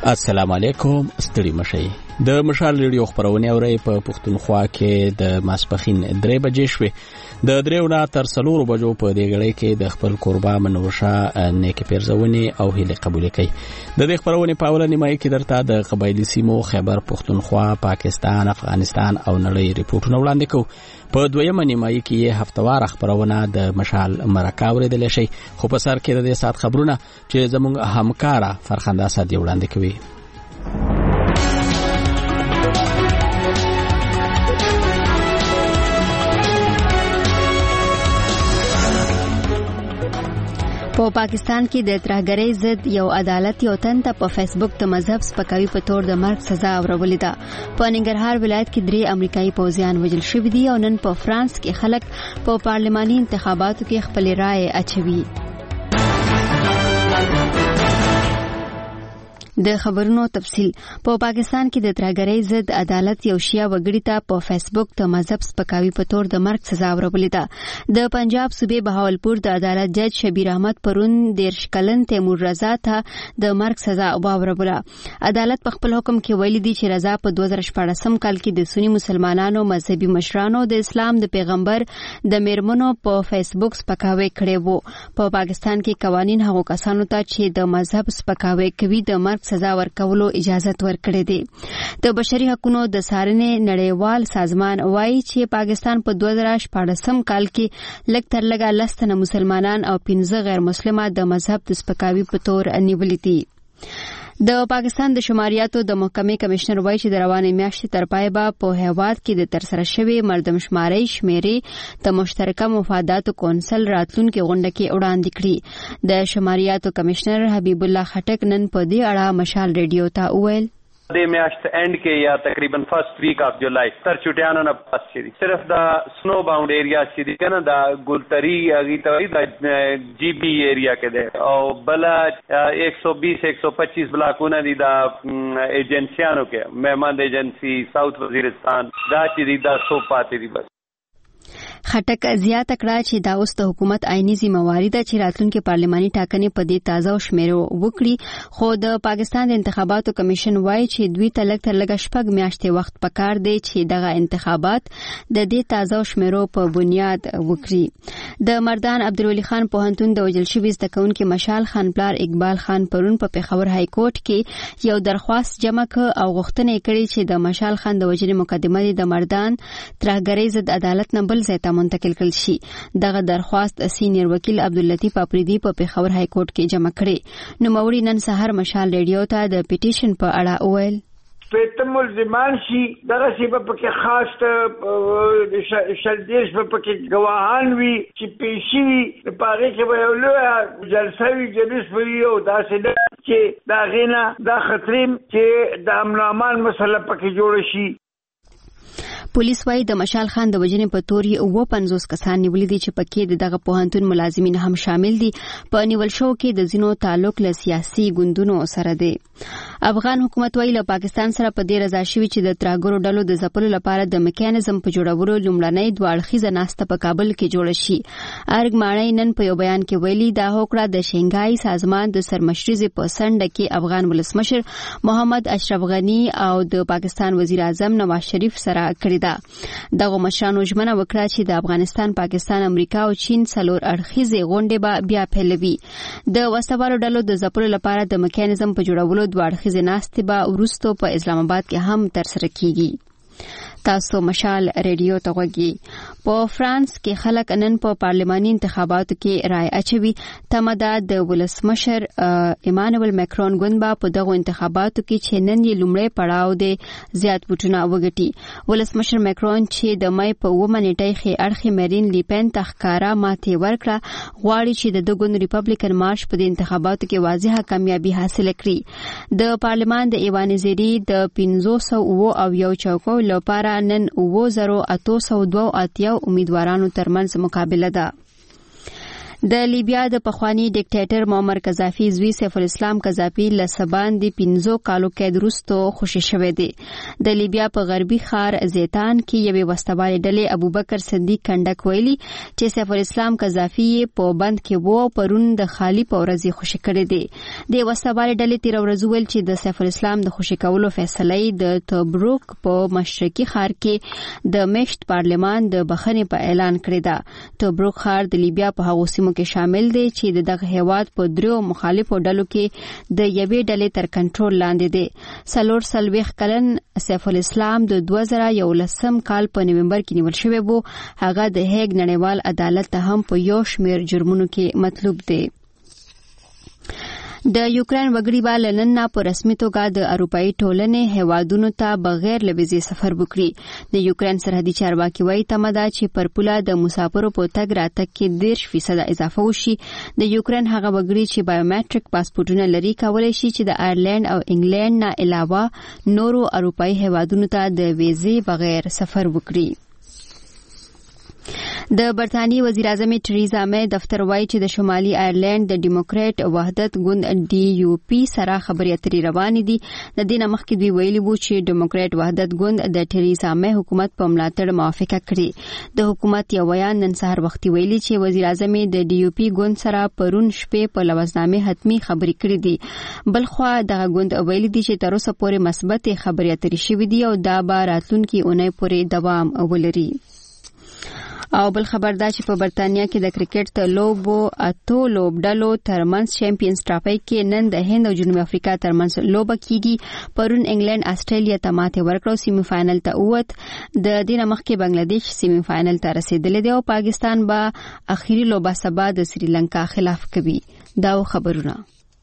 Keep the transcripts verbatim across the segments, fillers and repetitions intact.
السلام علیکم. ستړي مشئ. د مشال ریډیو خبرونه اوري په پښتونخوا کې د ماسپخین درې بجې شوې. د دریو نه تر څلورو بجو په دې غړي کې د خپل قربا منوشه نیک پیرزونی او هیله قبول کړي. د دې خبرونه په اول نیمه کې درته د قبایلی سیمو خیبر پښتونخوا، پاکستان، افغانستان او نړۍ ریپورتونه وړاندې کوو. په دویمه نیمه کې هفتوار خبرونه د مشال مرکه اوریدل شي. خو په سر کې د دې سات خبرونه چې زموږ همکارا فرخنده سادي وړاندې کوي. په پاکستان کې د ترهګرۍ ضد یو عدالت یو تن ته په فیسبوک د مذهب سپکاوي په تور د مرګ سزا اورولې ده. په ننګرهار ولایت کې درې امریکایي پوځیان وژل شوي دي او نن په فرانس کې خلک په پارلماني انتخاباتو کې خپل رائے اچوي. د خبرونو تفصیل. په پا پاکستان کې د ترهګرۍ ضد عدالت یو شیعه وګړي ته په فیسبوک د مذهب سپکاوي په تور د مرګ سزا ورولې ده. د پنجاب صوبې بهاولپور د عدالت جج شبیر احمد پرون دیرش کلن تیمور رضا ته د مرګ سزا وروله. عدالت په خپل حکم کې ویلي دی چې رضا په دوه زره شپاړسم کال کې د سنی مسلمانانو مذهبي مشرانو د اسلام د پیغمبر د میرمنو په فیسبوک سپکاوي کړی وو. په پا پاکستان کې قوانین هغو کسانو ته چې د مذهب سپکاوي کوي د مرګ سزا ورکولو اجازه ورکړې ده. د بشري حقوقو د څارنې نړیوال سازمان وایي چې پاکستان په دوه زره شپاړسم کال کې لږ تر لږه لس تنه مسلمانان او پنځه غیر مسلمه د مذهب د سپکاوي په تور نیولي دي. د پاکستان د شماریاتو د محکمې کمشنر وایي چې د روانې میاشتې تر پای به په هیواد کې د ترسره شوي مردمشمارۍ شمیرې د مشترکه مفاداتو کونسل راتلونکي غونډه کې وړاندې کړي. د شماریاتو کمشنر حبیب الله خټک نن په دې اړه مشال ریډیو ته وویل د میاشت اینڈ کې یا تقریبا فرست ویک اف جولای تر چټیانو نه پاس شي. صرف د سنو باوند ایریا چې دی کنه د ګلتری اغي ته د جی بی ایریا کې ده او بل ایک سو بیس ایک سو پچیس بلاکونه دي د ایجنسیانو کې مهمان ایجنسی ساوث وزیرستان دا چې دی دا سو پاتې دي. بس خټک زیاته کړه چې دا اوس د حکومت عیني ذمہواری ده چې راتلونکي پارلماني ټاکنې په دې تازه او شمیرو وکړي. خو د پاکستان د انتخاباتو کمیشن وایي چې دوی ته لږ تر لږه شپږ میاشتې وخت پکار دی چې دغه انتخابات د دې تازه او شمیرو په بنیاد وکړي. د مردان عبدالولي خان پوهنتون د وژل شوي زده کوونکي مشال خان پلار اقبال خان پرون په پېښور های کورټ کې یو درخواست جمع کړ او غوښتنه یې کړې چې د مشال خان د وژنې مقدمه د مردان ترهګرۍ ضد عدالت نه بل ځای ته منتقل کړل شي. دغه درخواست سینیر وکیل عبداللطیف اپریدي په پېښور های کورټ کې جمع کړي. نوموړي نن سهار مشال ریډیو ته د پیټیشن په اړه وویل پیته ملزمان شي دغه سی په کې خاص شلدیش په کې گواهان وي چې پیشي وي په هغه کې به یو لوی جلسه وي جلوس وي او داسې چې دا غینا دا خطریم چې د امن امان مسله پکې جوړ شي. پولیس وايي د مشال خان د وژنې په تور یې اوه پنځوس کسان نیولي دي چې پکې د دغه پوهنتون ملازمین هم شامل دي. په نیول شو کې د ځینو تعلق له سیاسي ګوندونو سره دی. افغان حکومت وايي له پاکستان سره په دې رضا شوي چې د ترهګرو ډلو د ځپلو لپاره د میکانیزم په جوړولو لومړنۍ دوه اړخیزه ناسته په کابل کې جوړه شي. ارګ ماڼۍ نن په یو بیان کې ویلي دا هوکړه د شنګای سازمان د سرمشري په سنډه کې افغان ولسمشر محمد اشرف غنی او د پاکستان وزیر اعظم نواز شریف سره کړې ده. دغه مشرانو ژمنه وکړه چې د افغانستان، پاکستان، امریکا او چین څلور اړخیزې غونډې به بیا پیلوي. د وسوالو ډلو د ځپلو لپاره د میکانیزم په جوړولو دوه اړخیزې ناستې به وروسته په اسلام آباد کې هم ترسره کیږي. تاسو مشال ریډیو ته غوږی. په فرانس کې خلک نن په پارلماني انتخاباتو کې رائے اچوي. تمه ده د ولسمشر ایمانوئل میکرون ګوند به په دغو انتخاباتو کې چې نن یې لومړی پړاو دی زیات ووټونه وګټي. ولسمشر میکرون چې د مای په اوومه نیټه ښې اړخې مرین لیپن ته ښکاره ماتې ورکړه غواړي چې د دغه ریپبلیکن مارش په دې انتخاباتو کې واضحه کامیابي حاصله کړي. د پارلمان د ایوان زیری د پنځوس سوه او یو چوکو لپاره نن اووه زره اته سوه دوه اتیا امیدوارانو ترمنځ مقابله ده. د لیبیا د پخوانی ډیکټیټر معمر قذافي زوی سیف الاسلام قذافي لسبان د پنځو کالو قید وروسته خوشی شوی دی. د لیبیا په غربي ښار زیتان کې یوې وسوالې ډلې ابوبکر صدیق کنډک ویلي چې سیف الاسلام قذافي په بند کې وو پرون د خالی په ورځ خوشی کړی دی. د وسوالې ډلې تیر ورځ ویل چې د سیف الاسلام د خوشی کولو فیصله د توبروک په مشرقي ښار کې د میشت پارلمان د بخښنې په اعلان کړی دی. توبروک ښار د لیبیا په هغو سیمو کې شامل دی چې دغه هیواد په دریو مخالفو ډلو کې د یوې ډلې تر کنټرول لاندې دی. څلور څلوېښت کلن سیف الاسلام د دوه زره یولسم کال په نومبر کې نیول شوی و. هغه د هیګ نړیوال عدالت ته هم په یو شمېر جرمونو کې مطلوب دی. د یوکرين وګړي به له نن نه په رسمي توګه د اروپאי ټولنې هیوادونو ته بغیر له ویزې سفر وکړي. د یوکرين سرحدي چارواکي وايي تمه ده چې پر پوله د مسافرو په تګ راتګ کې دېرش فیصد اضافه وشي. د یوکرين هغه وګړي چې بایومټریک پاسپورټونه لري کولای شي چې د آیرلند او انګلند نه علاوه نورو اروپאי هیوادونو ته د ویزې بغیر سفر وکړي. د برتانیې وزیر اعظم ټریزا مې دفتر وایي چې د شمالي آیرلند د ډیموکرات وحدت ګوند ډي یو پی سره خبرې اترې روانې دي. د دې نه مخکې دوی ویلي وو چې ډیموکرات وحدت ګوند د ټریزا مې حکومت په ملاتړ موافقه کړې. د حکومت یو بیان نن سهار وختي ویلي چې وزیر اعظم د ډي یو پی ګوند سره پرون شپې په لوزنامې حتمی خبرې کړې دي. بلخوا دغه ګوند ویلي دي چې تر اوسه پورې مثبت خبرې اترې شوې دي او دا به راتلونکي اونۍ پورې دوام ولري. او بل خبر دا چې په برتانیا کې د کرکټ ته لوبو اتو لوبډلو ترمنځ چیمپیونز ټرافي کې نن د هند او جنوبي افریقا ترمنځ لوبه کیږي. پرون انګلند استرالیا ته ماته ورکړو، سیمی فائنل ته ووت. د دې نه مخکې بنگلاديش سیمی فائنل ته رسیدلی دی او پاکستان به اخیری لوبه سبا د سریلانکا خلاف کوي. دا خبرونه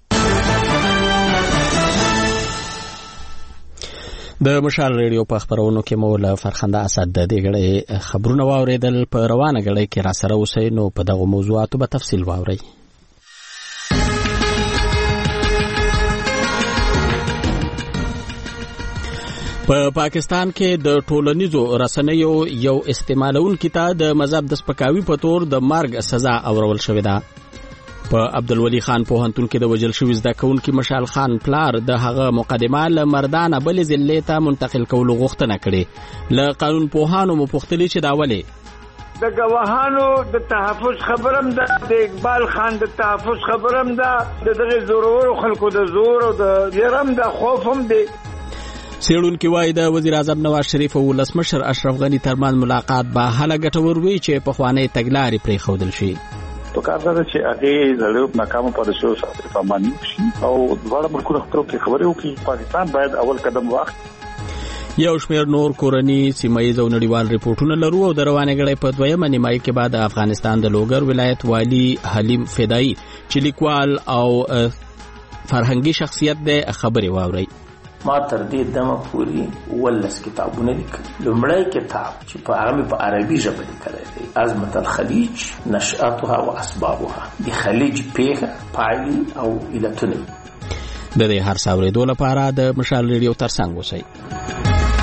د مشال ریډیو په خبرونو کې مولا فرخنده اسد د دې غړې خبرونه واوریدل. په روانه غړې کې را سره اوسئ نو په دغه موضوعاتو به تفصیل واورئ. په پاکستان کې د ټولنیزو رسنیو یو استعمالونکي ته د مذهب د سپکاوي په تور د مرګ سزا اورول شوې ده. په عبدالولي خان پوهنتون کې د وجل شوی زده کوونکي مشال خان پلار د هغه مقدمه له مردانه بلې ضلع ته منتقل کولو غوښتنه کړې. له قانون پوهانو مو پوښتلي چې دا ولې د ګواهانو د تحفظ خبرم ده، د اقبال خان د تحفظ خبرم ده، د دغه زورورو خلکو د زور او د يرم د خوفم دي. سیړونکي وایي د وزیر اعظم نواز شریف او ولسمشر اشرف غنی ترمن ملاقات به هله ګټور وي چې په خوانې تګلارې پرې خودل شي. تو کار دا چې هغه زړه ناکام پاتې شو ساتي فهمانی شي او ډول ملکونو خپل کې خبرې وکړي. پاکستان باید اول قدم واخلي. یو شمېر نور کورنی سیمایي او نړیوال ریپورتونه لرو او د روانې غړې په دویمه نیمایي کې بعد افغانستان د لوګر ولایت والی حلیم فدایی چې لیکوال او فرهنګي شخصیت دی خبرې واوري. ما تر دې دمه پورې ولس کتابونه لیکل. لومړی کتاب چې په هغه په عربي ژبه لیکل دی عظمت الخلیج نشأتها واسبابها، د خلیج پیښه پایلې او علتونه. د دې هر څاورېدو لپاره د مشال ریډیو ترڅنګ اوسئ.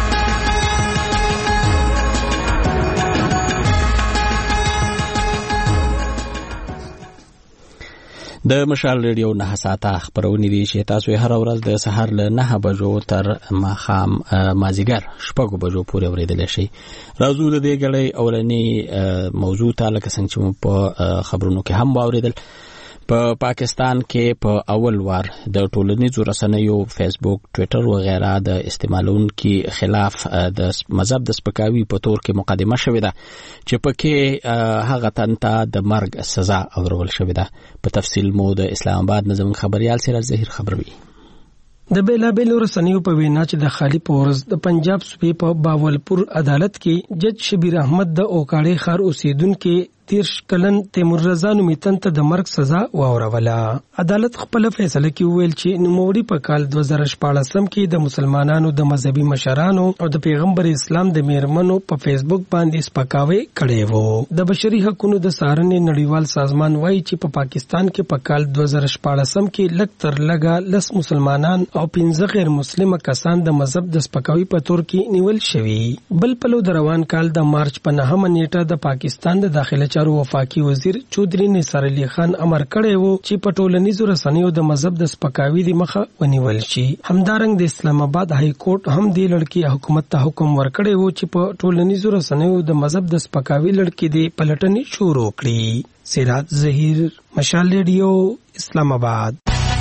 د مشال ریډیو نه ساته خبرونه دي چې تاسو هر ورځ د سحر له نه بجو تر ماخام مازیګر شپږ بجو پورې اوریدل شي. راځو د دې غړې اولنی موضوع ته لکه څنګه چې په خبرونو کې هم واوریدل. په پاکستان کې په اول وار د ټولنیزو رسنیو فیسبوک، ټوئیټر و غیره د استعمالونکو خلاف د مذهب د سپکاوي په تور کې مقدمه شوې ده چې پکې هغه تنته د مرګ سزا اورول شوې ده. په تفصیل مو د اسلام آباد نظم خبريال سراج ظهیر خبروي. د بیلابیلو رسنیو په وینا چې د خالی پورز د پنجاب صوبې په باولپور عدالت کې جج شبیر احمد د اوکاړې خار اوسیدونکو تیرش کلن تیمور رضا نومیتن ته د مرګ سزا واوروله. عدالت خپل فیصله کې ویل چې نوموړي په کال دوه زره شپاړسم کې د مسلمانانو د مذهبي مشرانو او د پیغمبر اسلام د میرمنو په فیسبوک باندې سپکاوي کړي وو. د بشري حقوقو د څارنې نړیوال سازمان وایي چې په پاکستان کې په کال دوه زره شپاړسم کې لږ تر لږه لس مسلمانان او پنځه غیر مسلمه کسان د مذهب د سپکاوي په تور کې نیول شوي. بل پلو د روان کال د مارچ په نهمه نیټه د پاکستان د داخله چارو وفاقي وزیر چودري نثار علي خان امر کړی وو چې په ټولنیزو رسنیو د مذهب د سپکاوي د مخه ونیول شي. همدارنګ د اسلام آباد های کورټ هم د لړکی حکومت ته حکم ورکړی وو چې په ټولنیزو رسنیو د مذهب د سپکاوي لړکی د پلټنې شروع کړي. سراج ظهیر، مشال ریډیو، اسلام آباد.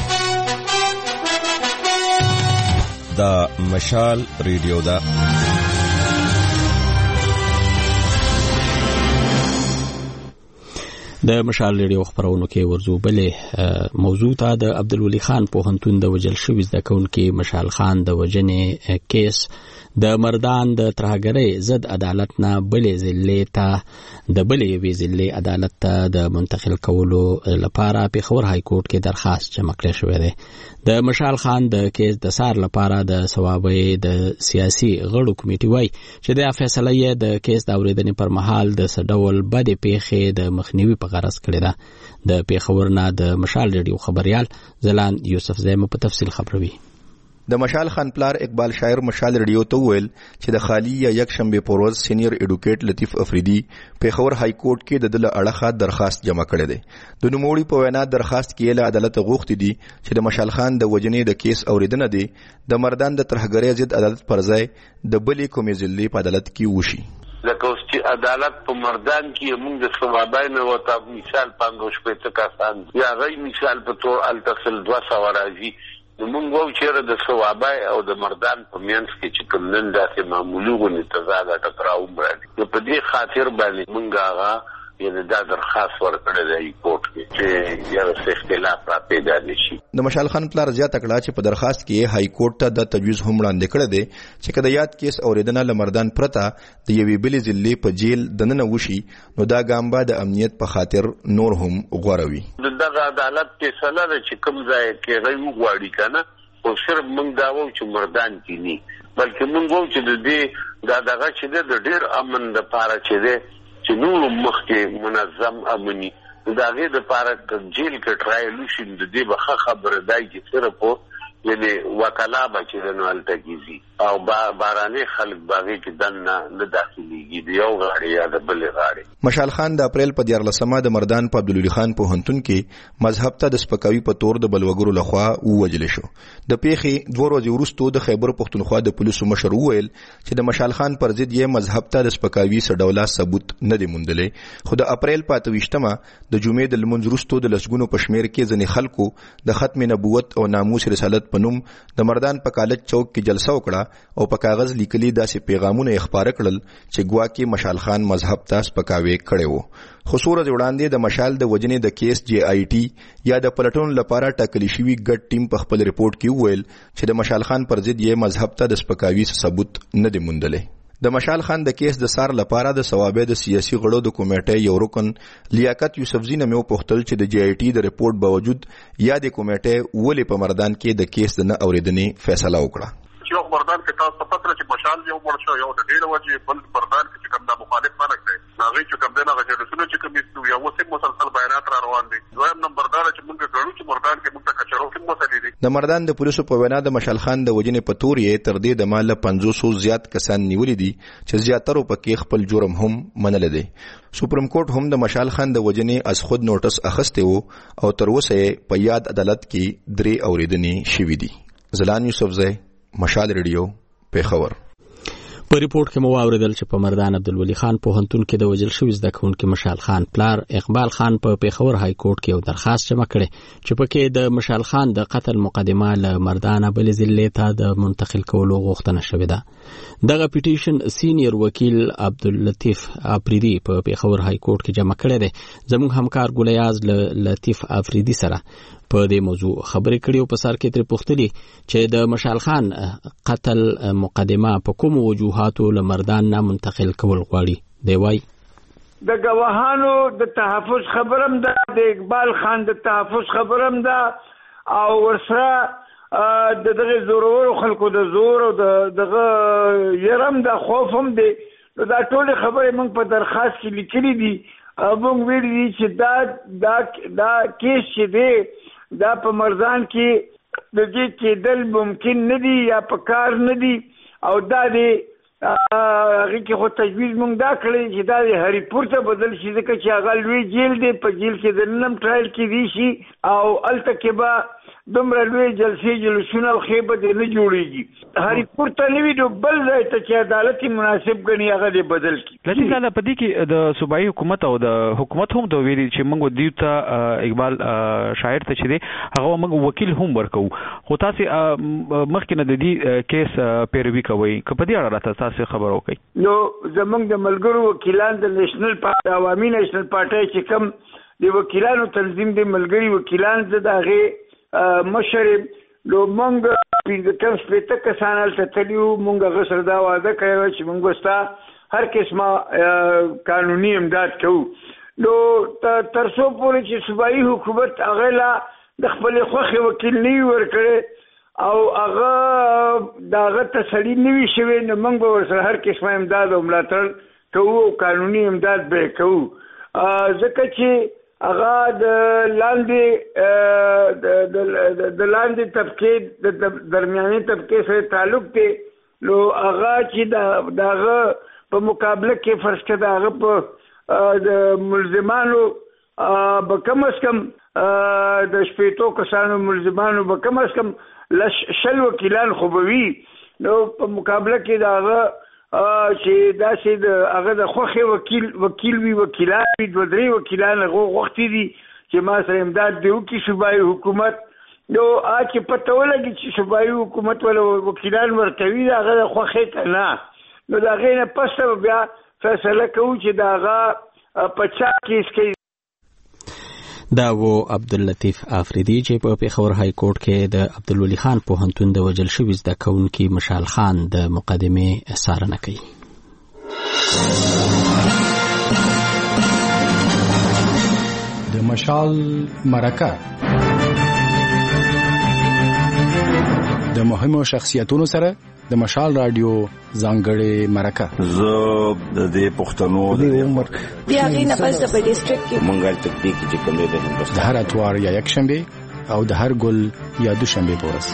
دا مشال ریډیو دا د مشال ریډیو خبرونو کې ورزو بلې موضوع ته د عبدالولي خان پوهنتون د وجل شوي زده کوونکي مشال خان د وژنې کیس د مردان د ترهګرۍ ضد عدالت نه بلې ضلعې ته د بلې یوې ضلعې عدالت ته د منتقل کولو لپاره پېښور های کورټ کې درخواست جمع کړی شوی دی. د مشال خان د کیس د څار لپاره د ثوابۍ د سیاسي غړو کمیټې وایي چې د فیصله یې د کیس د اورېدنې پر مهال د څه ډول بدې پیښې د مخنیوي په غرض کړې ده. د پېښور نه د مشال ریډیو خبریال ځلاند یوسف زی په تفصیل خبروي. د مشال خان پلار اقبال شاعر مشال ریډیو ته وویل چې د خالی یا یک شنبه پر ورځ سینیئر ایډوکیټ لطیف افریدي پېښور های کورټ کې د دله اړخه درخواست جمع کړی دی. د نوموړي په وینا درخواست کې له عدالت غوښتي دي چې د مشال خان د وجنې د کیس اوریدنه دی د مردان د ترهګرۍ ضد عدالت پر ځای د بلې کومې ضلعې په عدالت کې وشي. لکه اوس چې عدالت په مردان کې موږ د ثوابۍ نه وته مثال پنځوس شپېته کسان یا غي مثال په تور التصل دوه سوه راځي نو موږ وو چېرې د ثوابۍ او د مردان په منځ کې چې کوم نن داسې معمولي غونې تضاد ټکراو راځي نو په دې خاطر باندې موږ هغه یعنی دا درخواست ورکړی دی کورټ کې چې یو څه اختلاف را پیدا نشي. د مشال خان پلار زیاته کړه چې په درخواست کې های کورټ ته د تجویز هم وړاندې کړی دی چې که د یاد کیس اوریدنه له مردان پرته د یوې بلې ضلعې په جیل دننه وشي نو دا ګام به د امنیت په خاطر نور هم غوره وي. دغه عدالت فیصله ده چې کوم ځای کې غي وغواړي که نه خو صرف موږ دا وو چې مردان کې نه بلکې موږ وو چې د دې دا دغه چې دی د ډېر امن دپاره چې دی چې نور مخکې منظم امني د هغې دپاره جیل کې ټرایل وشي د دې به ښه خبره دی چې صرف یعنی وکلا به چې دی نو هلته کېځي او باراني خلک به هغې کې دننه نه داخلېږي د یو غاړې یا د بلې غاړې. مشال خان د اپریل په دیارلسمه د مردان په عبدالولي خان پوهنتون کې مذهب ته د سپکاوي په تور د بلوګرو لخوا ووژل شو. د پیښې دوه ورځې وروستو د خیبر پښتونخوا د پولیسو مشر وویل چې د مشال خان پر ضد یې مذهب ته د سپکاوي څه ډوله ثبوت نه دی موندلی خو د اپریل په اته ویشتمه د جمعې د لمونځ وروستو د لسګونو په شمېر کې ځینې خلکو د ختم نبوت او ناموس رسالت په نوم د مردان په کالج چوک کې جلسه وکړه او په کاغذ لیکلي داسې پیغامونه یې خپاره کړل چې ګواکې مشال خان مذهب ته سپکاوی کړی و. خو څو ورځې وړاندې د مشال د وجنې د کیس جی آی ټي یا د پلټون لپاره ټاکلي شوي ګډ ټیم په خپل رپورټ کې وویل چې د مشال خان پر ضد یې مذهب ته د سپکاوي ثبوت نه دی موندلی. د مشال خان د کیس د سار لپاره د ثوابۍ د سیاسي غړو د کمیټې یو رکن لیاقت یوسفزي نه مې وپوښتل چې د جی آی ټي د رپورټ باوجود یا د کمیټې ولې په مردان کې د کیس د نه اورېدنې فیصله وکړه. یو مردان کې تاسو پته لرئ چې مشال یو مړ شو یو د ډېرې وجې بل مردان کې چې کوم دا مخالف خلک دی هغوی چې کوم دی هغه جلسونه چې کوم ایستو یا اوس هم مسلسل بیانات را روان دي. دویم نمبر دا ده چې موږ ګڼو چې مردان کې موږ ته کچرو کې مسلې دي. د مردان د پولیسو په وینا د مشال خان د وجنې په تور یې تر دې دمه له پنځوسو زیات کسان نیولي دي چې زیاترو پکې خپل جرم هم منلی دی. سپریم کورټ هم د مشال خان د وجنې از خود نوټس اخیستی و او تر اوسه یې په یاد عدالت کې درې اورېدنې شوي دي. ځلان یوسفزی، مشال ریډیو، پېښور. په ریپورت کې مو واوریدل چې په مردان عبدالولي خان پوهنتون کې د وژل شوي زده کوونکي مشال خان پلار اقبال خان په پېښور های کورټ کې یو درخواست جمع کړی چې پکې د مشال خان د قتل مقدمه له مردانه بلې ضلعې ته د منتقل کولو غوښتنه شوې ده. دغه پیټیشن سینیئر وکیل عبداللطیف افریدي په پېښور های کورټ کې جمع کړی دی. زموږ همکار ګلیاز له لطیف افریدي سره په دې موضوع خبرې کړې او په سر کې ترې پوښتلي چې د مشال خان قتل مقدمه په کومو وجوهاتو له مردان نه منتقل کول غواړي. دی وایي د ګواهانو د تحفظ خبرم ده، د اقبال خان د تحفظ خبرم ده او ورسره د دغه زورورو خلکو د زور او دغه یرم د خوف هم دی. دا ټول خبرې موږ په درخواست کې لیکلي دي. موږ ویلي دي چې دا دا دا کیس چې دی دا په مردان کې د دې کېدل ممکن نه دي یا په کار نه دي او دا دی هغه کې خو تجویز مونږ دا کړی چې دا د هری پور ته بدل شي ځکه چې هغه لوی جیل دی په جیل کې د نن ټرایل کې دی شي او الته کې به دومره لوی جلسې جلوسونه او خیبه دې نه جوړیږي هری پور ته نه وي نو بل ځای ته چې عدالت مناسب ګڼي هغه دې بدل کړي. لکه دا په دې کې د صوبایي حکومت او د حکومت هم د ویلي چې موږ دیو ته اقبال شاعر ته چې دی هغه موږ وکیل هم ورکو خو تاسو مخکې نه د دې کیس پیروي کوي که په دې اړه راته تاسو خبر وکړئ. نو زمونږ د ملګرو وکیلان د نېشنل پارټي عوامي نېشنل پارټي چې کوم د وکیلانو تنظیم د ملګری وکیلان د هغه مشر نو مونږ په کوم سپېته کسانل ته تلیو مونږ غسر دا وعده کړو چې مونږ وستا هر قسمه قانوني امداد کوو. نو تر څو پورې چې صوبایي حکومت هغه لا د خپل خوخي وکیل نه ورکړي او هغه داغه تسلی نوي شوی نو موږ به ورسره هر قسمه امداد او ملاتړ کوو او قانوني امداد به کوو ځکه چې هغه د لاندې د لاندې طبقه د درمیاني طبقه سره تعلق دی نو هغه چې داغه په مقابله کې فرض کړه هغه په د ملزمانو به کم از کم د شپېتو کسانو ملزمانو به کم از کم شل وکیلان خوبوي نو په مقابله کې داغه چې داسې د هغه د خوخي وکیل وکیل وی وکیلان وی دوه درې وکیلان هغه وختي دي چې ما سره امداد دیو کې صوبایي حکومت نو اچ پته ولګي چې صوبایي حکومت ول وکیلان ورکوي هغه د خوخي کنه نو دا غینه پسته بیا فیصله کوي چې داغه پچا کیس کې دا و عبداللطیف افریدی چې په پیښور های کورټ کې د عبدالولی خان پوهنتون د وجل شوی زده کوونکي مشال خان د مقدمه څارنه کوي. د مشال مرکه د مهمو شخصیتونو سره د مشال رادیو ځانګړې مرکه زه د دې پښتنو د عمر بیا غینه پس په ډیسټریکټ کې مونږه تکتیک چې کوم د هندوستان د هر اتوار یا یک شنبه او د هر ګل یا دوشنبه پورس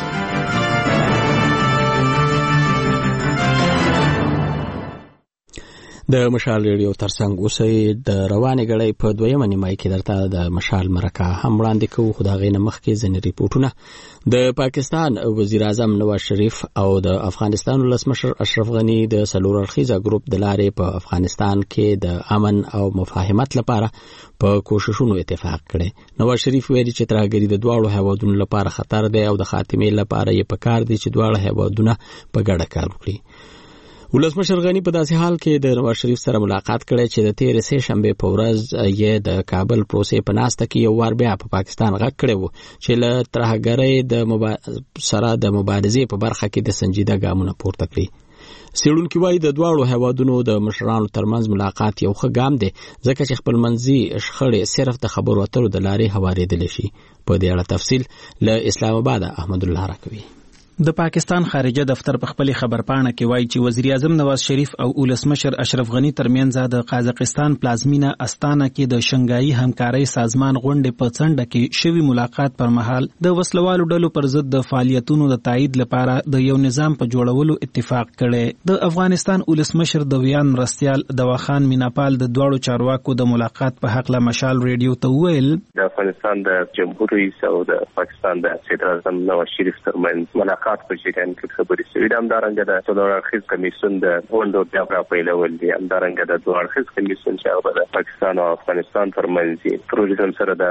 د مشال ریډیو ترڅنګ اوسې د روانې غړې په دویمه نیمای کې درته د مشال مرکه هم وړاندې کوو خو دا غینه مخکې ځنې ریپورتونه د پاکستان وزیر اعظم نواز شریف او د افغانستان ولسمشر اشرف غنی د سلور اړخیزه ګروپ د لارې په افغانستان کې د امن او مفاهمت لپاره په کوششونو اتفاق کړي. نواز شریف ویلي چې ترهګری د دواړو هیوادونو لپاره خطر دی او د خاتمې لپاره یې پکار دی چې دواړه هیوادونه په ګډه کار وکړي. ولسمشر غنی په داسې حال کې د نواز شریف سره ملاقات کړي چې د تیرې سه شنبه په ورځ یې د کابل پروسې په ناسته کې یو وار بیا په پاکستان غږ کړی و چې له ترهګرۍ د مبا... سره د مبارزې په برخه کې د سنجیده ګامونه پورته کړي. څېړونکي وایي د دواړو هیوادونو د مشرانو ترمنځ ملاقات یو ښه ګام دی ځکه چې خپلمنځي شخړې صرف د خبرو اترو د لارې هوارېدلی شي. په دې اړه تفصیل له اسلام آباد احمد الله راکوي. د پاکستان خارجه دفتر په خپل خبرپاڼه کې وایي چې وزیر اعظم نواز شریف او ولسمشر اشرف غنی ترمنځ د قازقستان پلازمینه استانه کې د شنګایي همکارۍ سازمان غونډې په څنډه کې شوی ملاقات پر مهال د وسلوالو ډلو پر ضد د فعالیتونو د تایید لپاره د یو نظام په جوړولو اتفاق کړي. د افغانستان ولسمشر د ویان مرستيال دواخان میناپال د دوړو چارواکو د ملاقات په حق له مشال ریډیو ته ویل د افغانستان د جمهور رئیس او د پاکستان د صدر اعظم نواز شریف ترمنځ ملاقات په جریان کې خبرې شوې ده. همدارنګه د څلور اړخیز کمیسیون د غونډو بیا راپیلول دي. همدارنګه د دوه اړخیز کمیسیون چې هغه د پاکستان او افغانستان ترمنځ پروژې سره د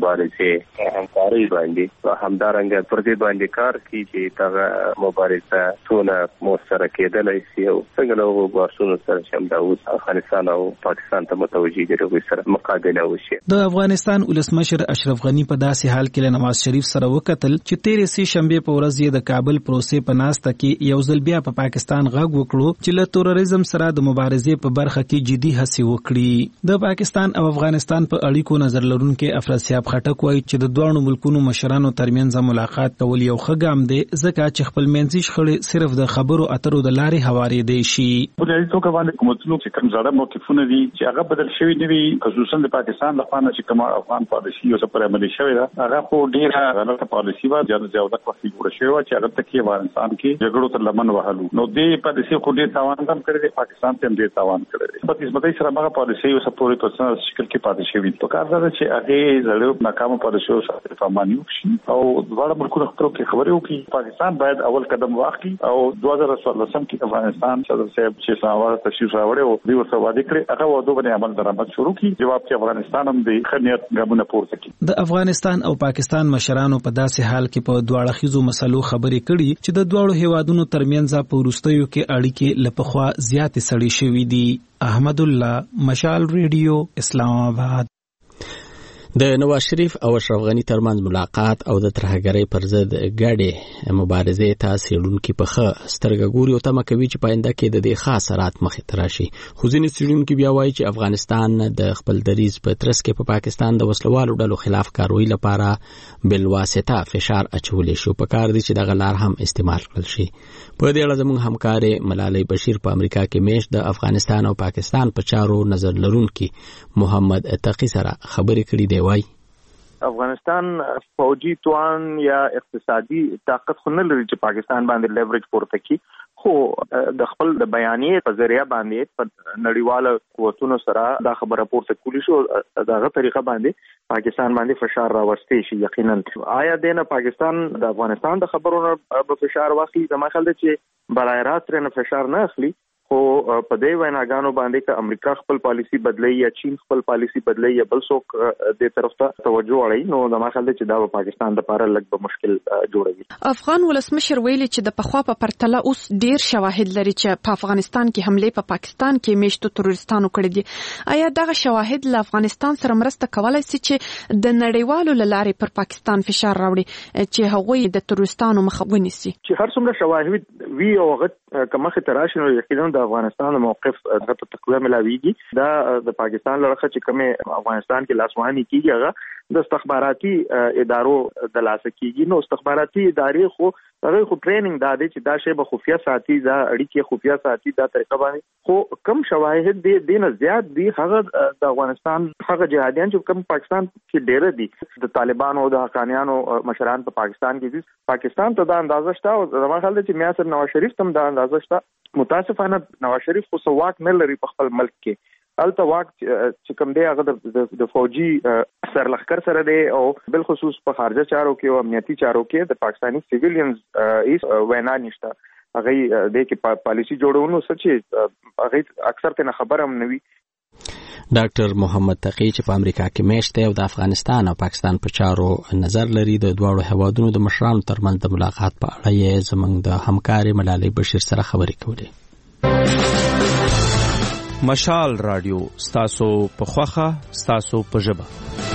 مبارزې همکاري باندې همدارنګه پر دې باندې کار کوي چې دا مبارزه څونه موثره کېدلای شي او څنګه له باسونو سره چې د افغانستان او پاکستان ته متوجي دي چې سره مقابله وشي. د افغانستان ولسمشر اشرف غنی په داسې حال کې له نواز شریف سره وکتل چې تیرې سه شنبه په ورځ یې د کابل پروسې په ناسته کې یو ځل بیا په پاکستان غږ وکړو چې له تروریزم سره د مبارزې په برخه کې جدي هڅې وکړي. د پاکستان او افغانستان په اړیکو نظر لرونکي افراسیاب خټک وایي چې د دوه ملکونو مشرانو ترمنځ ملاقات کول یو ښه ګام دی ځکه چې خپلمنځي شخړې صرف د خبرو اترو د لارې هوارېدی شي. په دې توګه باندې کومتلو چې کوم زړه موقفونه دي چې هغه بدل شوی نه وي خصوصا د پاکستان لپاره چې کوم افغان پالیسي او سپر عملي شوی دا هغه خو ډیره غلطه پالیسي و چې زیاده وخت جوړ شوی و چې هغه چرته کې افغانستان کې جګړو تر لمن وهلو نو دې پالیسي خو دې تاوان هم کړی دی پاکستان ته هم دې تاوان کړی دی په نسبت سره هغه پالیسي او سپوري په څه شکل کې پاتې شوی په کار دا چې هغه زړه ناکامه پالیسي او سره فهماني وشي او دواړه ملکونو خپل کې خبرې وکړي پاکستان باید اول قدم واخلي او دوه زره څلورم کې افغانستان صدر صاحب چې ساوار تشریف راوړی او دوی ورته وعده کړې هغه وعده باندې عمل درآمد شروع کړي جواب کې افغانستان هم د خنیت ګامونه پورته کړي د افغانستان او پاکستان مشرانو په داسې حال کې په دواړه خيزو مسلو خبرې کړي چې د دواړو هیوادونو ترمنځ په وروستیو کې اړیکې لپخوا زیاتې سړې شوې دي. احمد الله، مشال ریډیو، اسلام آباد. د نواز شریف او اشرف غنی ترمنځ ملاقات او د ترهګرۍ پر ضد ګډې مبارزې ته څېړونکي په ښه سترګه ګوري او تمه کوي چې په آینده کې د دې ښه اثرات مخې ته راشي. خو ځینې څېړونکي بیا وایي چې افغانستان د خپل دریځ په ترڅ کې په پاکستان د وسلوالو ډلو خلاف کاروي لپاره بلواسطه فشار اچولی شي. په کار دي چې دغه لار هم استعمال کړل شي. په دې اړه زموږ همکارې ملالۍ بشیر په امریکا کې میشت د افغانستان او پاکستان په چارو نظر لرونکي محمد تقی سره خبرې کړې دی. وایي افغانستان فوجي توان یا اقتصادي طاقت خو نه لري چې پاکستان باندې لیوریج پورته کړي، خو د خپل د بیانیې په ذریعہ باندې په نړیواله قوتونو سره دا خبره پورته کولی شو دغه طریقه باندې پاکستان باندې فشار راوستي شي. یقینا آیا دینه پاکستان د افغانستان د خبرونو په فشار واخلي؟ زما خیال دی چې برای راست رنه فشار نه اخلي، خو په دې ویناګانو باندې چې امریکا خپل پالیسی بدلی یا چین خپل پالیسی بدلی یا بل څوک د طرف ته توجه اړي نو د ماخل چې دا په پاکستان د لپاره لږ به مشکل جوړوي. افغان ولسمشر ویلي چې د پخوا په پرتله اوس ډیر شواهد لري چې په افغانستان کې حمله په پاکستان کې میشتو تروریستانو کړې دي. آیا دغه شواهد له افغانستان سره مرسته کولای شي چې د نړیوالو لارې پر پاکستان فشار راوړي چې هغوی د تروریستانو مخه ونیسي؟ چې هر څومره شواهد وی او هغه کمخه تراشنو یقینا د افغانستان موقف د تقویه ملاویږي. دا د پاکستان لړخه چې کومه افغانستان کې لاسوهنی کیږي هغه د استخباراتي ادارو د لاسه کیږي. نو استخباراتي ادارې خو هغه خو ټریننګ دا دی چې دا شی به خفیه ساتي، دا اړیکې خفیه ساتي، دا طریقه باندې خو کم شواهد دي دینه زیات دي هغه د افغانستان هغه جهادیان چې کم پاکستان کې ډېر دي د طالبانو او د حقانیانو مشران په پاکستان کې دي. پاکستان ته دا اندازه شته او زما خیال دی چې میاں نواز شریف تم دا اندازه شته. متاسفانه نواز شریف خو سواک نه لري په خپل ملک کې. الته واک چې کوم دی هغه د فوجي سرلخکر سره دی او بل خصوص په خارجه چارو کې او امنیتي چارو کې د پاکستانی سیویلینز ایس وینا نشته. هغه د کې پالیسی جوړونو سچې هغه اکثر ته خبر هم نوي. ډاکټر محمد تقی چې په امریکا کې میشت دی او د افغانستان او پاکستان په چارو نظر لري د دواړو هیوادونو د مشرانو ترمنځ د ملاقات په اړه یې زموږ د همکارې ملالۍ بشیر سره خبرې کولې. مشال رادیو ستاسو په خوخه ستاسو په ژبه.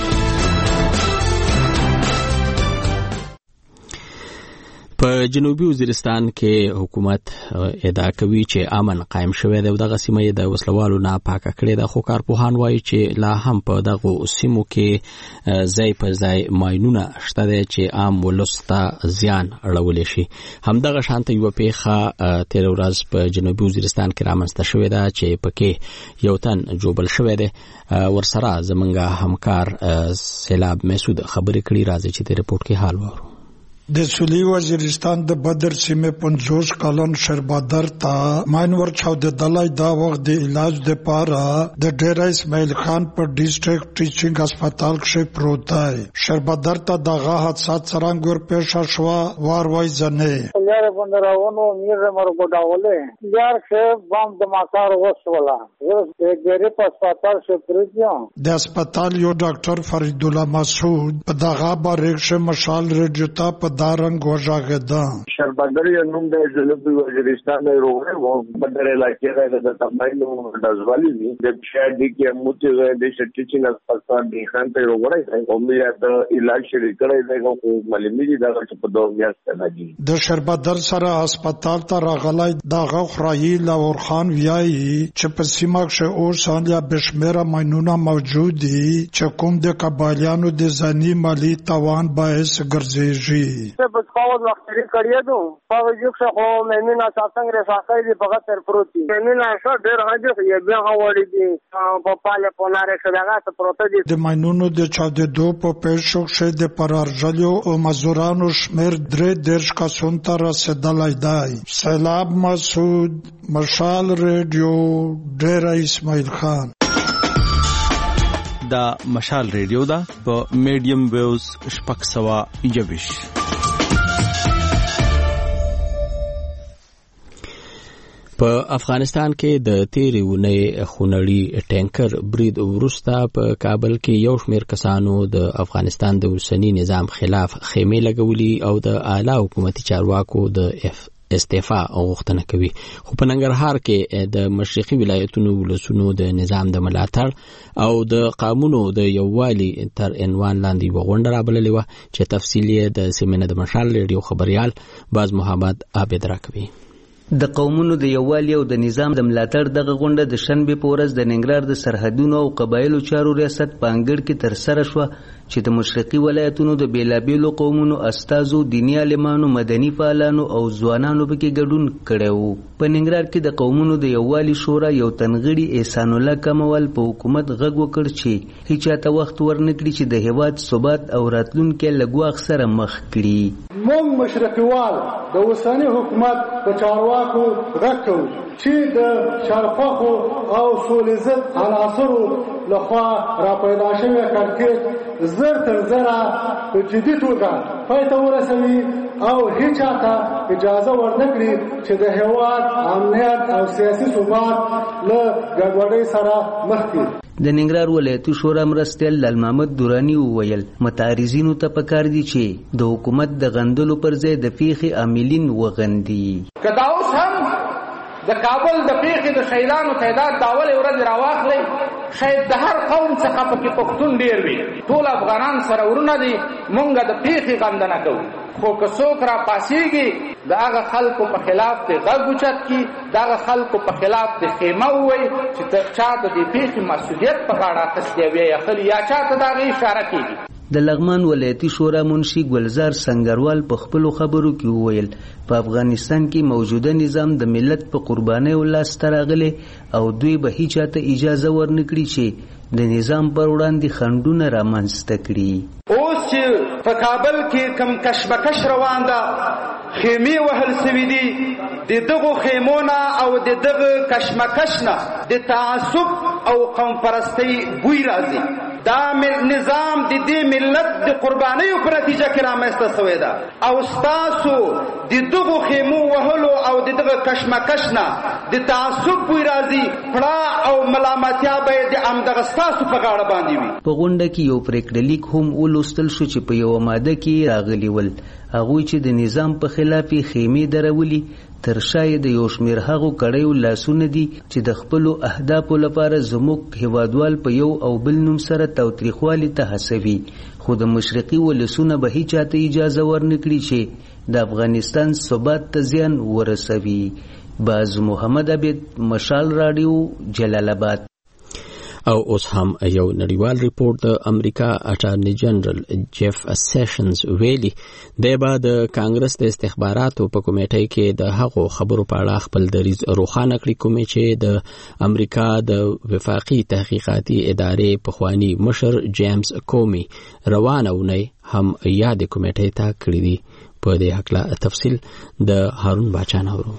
په جنوبي وزیرستان کې حکومت ادعا کوي چې امن قائم شوی دی او دغه سیمه یې د وسلوالو نه پاکه کړې ده، خو کارپوهان وایي چې لا هم په دغه سیمو کې ځای په ځای ماینونه شته دي چې عام ولس ته زیان اړولی شي. همدغه شانته یوه پیښه تېره ورځ په جنوبي وزیرستان کې رامنځته شوې ده چې پکې یو تن جوبل شوی دی. ورسره زموږ همکار سیلاب مسعود خبرې کړي. راځي چې د رپورټ کې حال وورو. د سویلي وزیرستان د بدر سیمه پنځوس کلن شربادر تا ماینور چاو د دلای دا وخت د علاج د پاره د ډیر اسماعیل خان په ډیسټریکټ ټیچینګ هسپتال کې پروت دی. شربادر تا دغه حادثات څنګه ور پیښ شو وار وای ځنه یار بندراونو میر مر ګډاولې یار څه بام د ماکار وسولا زه ګری په هسپتال کې پروت یم. د هسپتال یو ډاکټر فرید الله مسعود په دغه بارښه مشال ریډیو ته په دارنګ وژاغدا. شربادر یو نوم د جنوبي وزیرستان د روغه وو بدر علاقې د تمایلو د ځوالي دي د شهر دي کې موته د شټیچینګ هسپتال دی خان ته روغه او مې د علاج شری کړی دی او معلومي دا چې په دوه میاشتې راځي. د شربادر سره هسپتال ته راغلی دغه خرایل او خان ویایي چې په سیمه کې اور سانیا بشمیره ماینونه موجود دي چې کوم د قبایلیانو د ځاني مالی توان باعث ګرځي. څه په خاور وختري کړی دو په یو څه خو مېمن اساسنګ رساکې دی په غتر پروتي مېمن اسا ډېر هغه یې به هوړي دي په پاله پوناره شداغه ته پروت دي د ماینونو د چا د دو په پېښو شه د پرارجلو او مزورانو شمیر درې دیرش کسون ته رسیدلای دی. سیلاب مسعود، مشال ریډیو، ډیر اسماعیل خان. دا مشال ریډیو دا په میډیم ویوز شپږ سوه یوویش. په افغانستان کې د تیرې اونۍ خونړي ټینکر برید وروسته په کابل کې یو شمېر کسانو د افغانستان د اوسني نظام خلاف خیمې لګولي او د اعلی حکومتي چارواکو د استعفا غوښتنه کوي. خو په ننګرهار کې د مشرقي ولایتونو ولسونو د نظام د ملاتړ او د قانونو د یووالي تر عنوان لاندې یوه غونډه رابللې وه چې تفصیل یې د سیمینه د مشال ریډیو خبریال باز محمد عابد راکوي. د قومونو د یووالي او د نظام د ملاتړ دغه غونډه د شنبې په ورځ د ننګرهار د سرحدونو او قبایلو چارو ریاست په انګړ کې ترسره شوه چې د مشرقي ولایتونو د بیلابیلو قومونو استازو، دیني عالمانو، مدني فعالانو او ځوانانو پکې ګډون کړی و. په ننګرهار کې د قومونو د یووالي شورا یو تنغړي احسان الله کموال په حکومت غږ وکړ چې هیڅ ته وخت ورنکړي چې د هیواد ثبات او راتلونکي له ګواښ سره مخ کړي. موږ مشرقیوال د اوسني حکومت په چارواکو غږ کوو چې د چارخواخو او سولیزت عناصرو لخوا راپیدا شوی کړکېچ زر تر زره په جدي توګه پای ته ورسوي او هیڅ ته اجازه ورنکړي چې د هیواد امنیت او سیاسي ثبات له ګډوډۍ سره مخ کړي. د ننګرهار ولایتي شورا مرستیال لال محمد دورانی وویل متعارضینو ته پکار دي چې د حکومت د غندلو پر ځای د پیښې عاملین وغندي. که دا اوس هم د کابل د پیښې د شهیدانو تعداد د اولې ورځې راواخلئ، شاید د هر قوم څخه پکې پښتون ډېر وي. ټول افغانان سره ورونه دي، مونږ د پیښې غندنه کوو. خو که څوک را پاسېږي د هغه خلکو په خلاف د غږ اوچت کړي، د هغه خلکو په خلاف د خیمه ووایي چې چا د دې پیښې مسؤلیت په غاړه اخیستی او یا اخلي یا چا ته د هغې اشاره کېږي. د لغمان ولایتي شورا منشي ګلزار سنگروال په خپلو خبرو کې وویل په افغانستان کې موجوده نظام د ملت په قربانۍ لاسته راغلی او دوی به هیچا ته اجازه ورنکړي چې د نظام پر وړاندې خنډونه رامنځته کړي. اوس چې په کابل کې کم کشمکش روان ده، خیمې وهل سوي دي، د دغو خیمونه او د دغه کشمکش نه د تعصب او قوم پرستۍ بوی راځي. دا نظام د دې ملت د قربانیو په نتیجه کې رامنځته شوی ده او ستاسو د دغو خیمو وهلو او د دغه کشمکش نه د تعصب بوی راځي، پړه او ملامتیا به د همدغه ستاسو په غاړه باندې وي. په غونډه کې یو پریکړه لیک هم ولوستل شو چې په یوه ماده کې راغلي ول هغوی چې د نظام په خلاف خیمې درولي تر شاید یو شمېر هغو کړیو لاسونه دي چې د خپلو اهدافو لپاره زموږ هیوادوال په یو او بل نوم سره تاوتریخوالي ته هڅوي، خو د مشرقي ولسونه به هیچا ته اجازه ورنکړي چې د افغانستان ثبات ته زیان ورسوي. باز محمد عبید، مشال راډیو، جلال آباد. او اوس هم یو نړیوال ریپورت د امریکا اټارنی جنرال جیف سیشنز ویلي دی به د کانګرس د استخباراتو په کمیټې کې د هغو خبرو په اړه خپل دریځ روښانه کړي کومې چې د امریکا د وفاقي تحقیقاتي ادارې پخوانی مشر جیمز کومي روانه اونۍ هم یاد کمیټې ته کړی دي. په دې هکله تفصیل د هارون باچا نورو.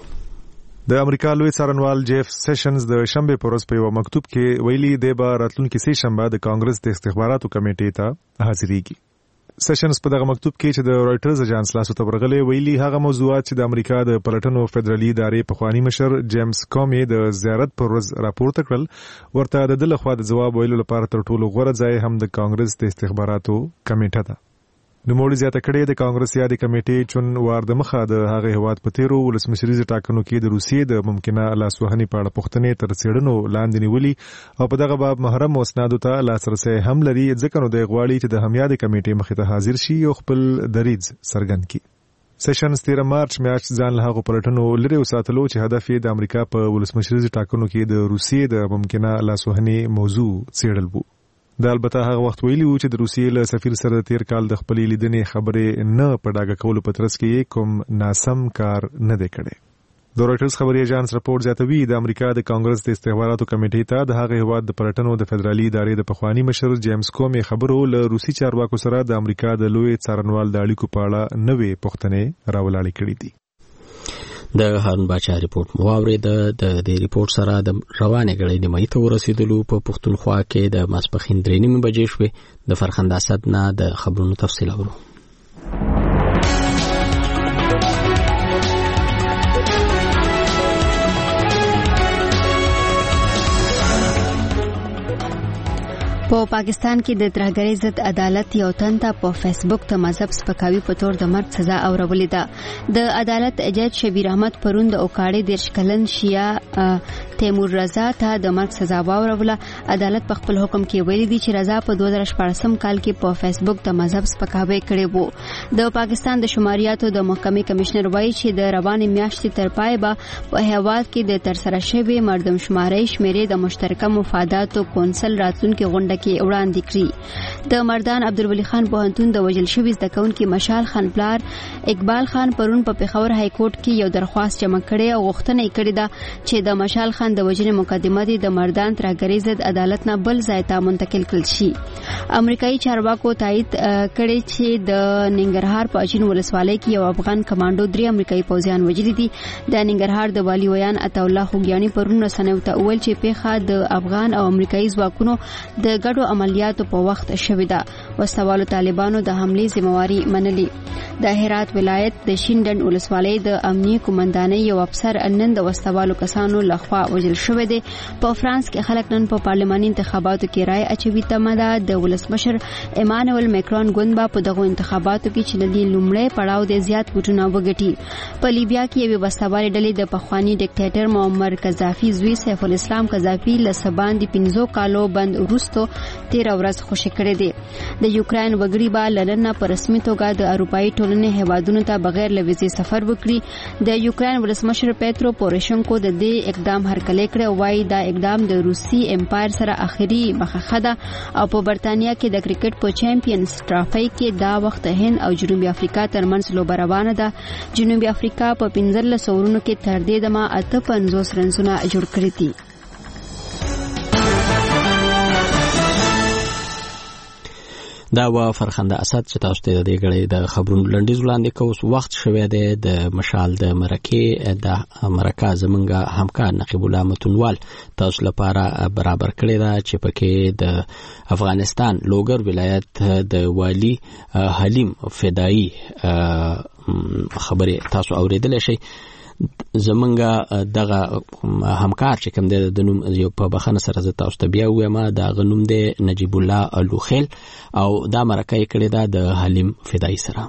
د امریکا لوی څارنوال جیف سیشنز د شنبه په ورځ په یو مکتوب کې ویلي دی به راتلونکي سه شنبه د کانګرس د استخباراتو کمیټې ته حاضرېږي. سیشنز په دغه مکتوب کې چې د رائټرز اژانس لاسو ته ورغلی ویلي هغه موضوعات چې د امریکا د پلټنو فدرالي ادارې پخوانی مشر جیمز کومي د زیارت پر ورځ راپورته کړل ورته د دله خوا د جواب ویلو لپاره تر ټولو غوره ځای هم د کانګرس د استخباراتو کمیټه ده. نوموړي زیاته کړې د کانګرس یادې کمیټې چون وار د مخه د هغه هیواد په تیرو ولسمشریزو ټاکنو کې د روسیې د ممکنه لاسوهنې په اړه پوښتنې تر څېړنو لاندې نیولي او په دغه باب محرم اسنادو ته لاسرسی هم لري، ځکه نو دی غواړي چې د همیادې کمیټې مخې ته حاضر شي او خپل دریځ څرګند کړي. سیشنز تیر مارچ میاشت ځان له هغو پلټنو لرې وساتلو چې هدف یې د امریکا په ولسمشریزو ټاکنو کې د روسیې د ممکنه لاسوهنې موضوع څېړل و. د البته هغه وخت ویلي و چې د روسیې له سفیر سره تیر کال د خپلې لیدنې خبرې نه په ډاګه کولو په ترڅ کې کوم ناسم کار نه دی کړی. د رويټرز خبري اژانس راپور زیاتوي د امریکا د کانګرس د استخباراتو کمیټې ته د هغه هواد د پلټنو د فدرالي ادارې د پخوانی مشر جیمز کومي خبرو له روسي چارواکو سره د امریکا د لوی څارنوال د اړیکو په اړه نوې پوښتنې راولاړې کړې دي. د هارون باچا ریپورت مو واورید. د دې ریپورت سره د روانې غړې نیمه ته ورسېدلو په پښتونخوا کې د ماسپخین درې نیمې بجې شوې. د فرخنده اسد نه د خبرونو تفصیل اورو. په پاکستان کې د ترهګرۍ ضد عدالت یو تن ته په فیسبوک ته مذهب سپکاوي په تور د مرګ سزا اورولې ده. د عدالت جج شبیر احمد پرون د اوکاړې دیرش کلن شیعه تیمور رضا ته د مرګ سزا واوروله. عدالت په خپل حکم کې ویلي دی چې رضا په دوه زره شپږم کال کې په فیسبوک ته مذهب سپکاوي کړی وو. د پاکستان د شماریاتو د محکمې کمشنر وایي چې د روانې میاشتې تر پای به په هیواد کې د ترسره شوی مردمشماري شمیرې د مشترکه مفاداتو کونسل راتلونکي غونډه کې وړاندې کړي. د مردان عبدالولي خان پوهنتون د وژل شوي زده کوونکي مشال خان پلار اقبال خان پرون په پېښور های کورټ کې یو درخواست جمع کړی او غوښتنه یې کړې ده چې د مشال خان د وژنې مقدمه دې د مردان ترهګرۍ ضد عدالت نه بل ځای ته منتقل کړل شي. امریکایي چارواکو تایید کړی چې د ننګرهار په اچین ولسوالۍ کې یو افغان کمانډو درې امریکایي پوځیان وژلي دي. د ننګرهار د والي ویان عطا الله خوګیاني پرون رسنیو ته وویل چې پیښه د افغان او امریکایي ځواکونو د ګډو عملیاتو په وخت شوې ده. وسوالو طالبانو د حملې ذمہواری منلي. د هرات ولایت د شینډن ولسوالۍ د امنیه قومندانۍ یو افسر نن د وسوالو کسانو لخوا وژل شوی دی. په فرانس کې خلک نن په پارلماني انتخاباتو کې رائے اچوي. تمه ده د ولسمشر ایمانوئل میکرون ګوند به په دغه انتخاباتو کې چې د دې لومړی پړاو د زیات ووټونه وګټي. په لیبیا کې یوې وسوالې ډلې د پخوانی ډیکټیټر معمر قذافي زوی سیف الاسلام قذافي له سباندې پنځو کالو بند وروسته تیر ورځ خوشی کړی دی. د یوکرين وګړي به لنن په رسمي توګه د اروپאי ټولنې هیوادونو ته بغیر له ویزې سفر وکړي. د یوکرين ولسمشر پیترو پوروشنکو د دې اقدام هرکلی کړی او وايي دا اقدام د روسي امپایر سره اخري مخه ده او په برتانیا کې د کرکټ په چیمپیونز ټرافي کې دا وخت هند او جنوبي افریقا ترمنځ لوبه روانه ده. جنوبي افریقا په پنځلس اورونو کې تر دې دمه اته پنځوس رنزونه جوړ کړی دي. دا و فرخنده اسد چې تاسو ته د دې غړې د خبرونو لنډیز وړاندې کوو. وخت شوه د مشال د مرکه د مرکه زمونږه همکار نقیب الله متونوال تاسو لپاره برابر کړی دا چې پکې د افغانستان لوګر ولایت د والی حلیم فدایی خبره تاسو اوریدل شي. زمونږه دغه همکار چې کوم د نوم یو په بخنه سره زه تاسو ته بیا وایم دا غنوم دی نجیب الله الوخیل او دا مرکه یې کړې ده د حلیم فدایی سره.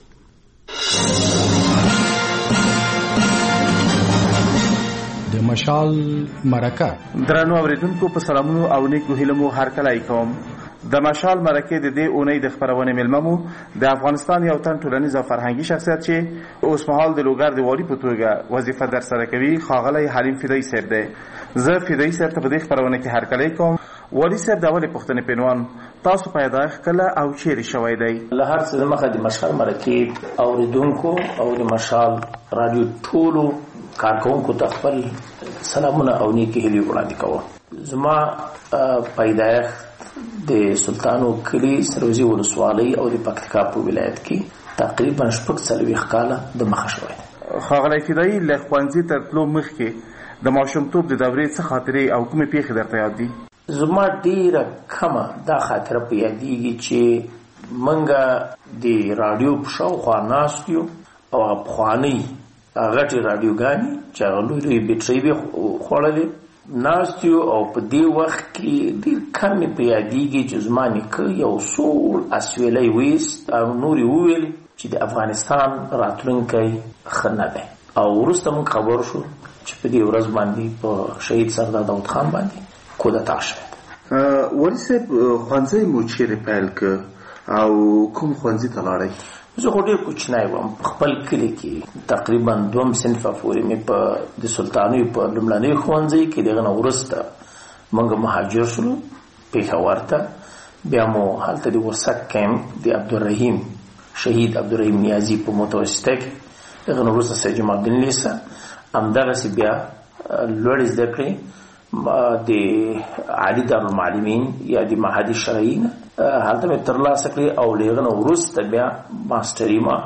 د مشال مرکه درنو اوریدونکو په سلامونو او نیکو هیلمو هرکلی کوم. د مشال مرکه د دې اونۍ د خبرونه ملممو د افغانستان یو تن ټولنیز او فرهنګي شخصیت چې اوس مهال د لوګر د والی په توګه وظیفه در سره کوي ښاغلی حلیم فدایی صاحب دی. زه فدایی صاحب ته په دې خبرونه کې هرکلی کوم. والی صاحب د اولې پوښتنې پینوان تاسو پیدایښت کله او چیرې شوی دی؟ له هر څه مخه د مشال مرکه اوریدونکو او د مشال رادیو ټولو کارکونکو ته خپل سلامونه او نیکې هیلې وړاندې کوم. زما پیدایښت د سلطانو کلی سروزی ولسوالۍ او د پکتیکا په ولایت کې تقریبا شپږ څلوېښت کاله د مخه شوی. ښاغلی فدایی له ښوونځي تر تلو مخکې د ماشومتوب د دورې څه خاطرې او کومې پیښې درته یاد دي؟ زما ډیره کمه دا خاطره په یادېږي چې موږ د راډیو په شاوخوا ناست یو او هغه پخوانۍ غټې راډیوګانې چې هغه لوی لوی بیټرۍ به خوړلې ناست یو او په دې وخت کې ډېر کم مې په یادېږي چې زما نیکه یو سوړ اسویلی ویست او نور یې وویل چې د افغانستان راتلونکی ښه نه دی او وروسته موږ خبر شو چې په دې ورځ باندې په شهید سردار داود خان باندې کودتا شوه. والی صاحب ښوونځی مو چیرې پیل که او کوم ښوونځي ته لاړئ؟ زه خو ډېر کوچنی وم په خپل کلي کې تقریبا دوم صنفه پورې مې په د سلطانیو په لومړني ښوونځي کې دغه نه وروسته موږ مهاجر شولو پېښور ته. بیا مو هلته د ورسک کیمپ د عبدالرحیم شهید عبدالرحیم نیازی په متوسطه کې دغه نو وروسته سید جمال الدین لیسا همدغسې بیا لوړې زده کړې د عالي دارالمعلمین یا د معهد شرعي نه هلته مې ترلاسه کړې او له هغه نه وروسته بیا ماسټري ما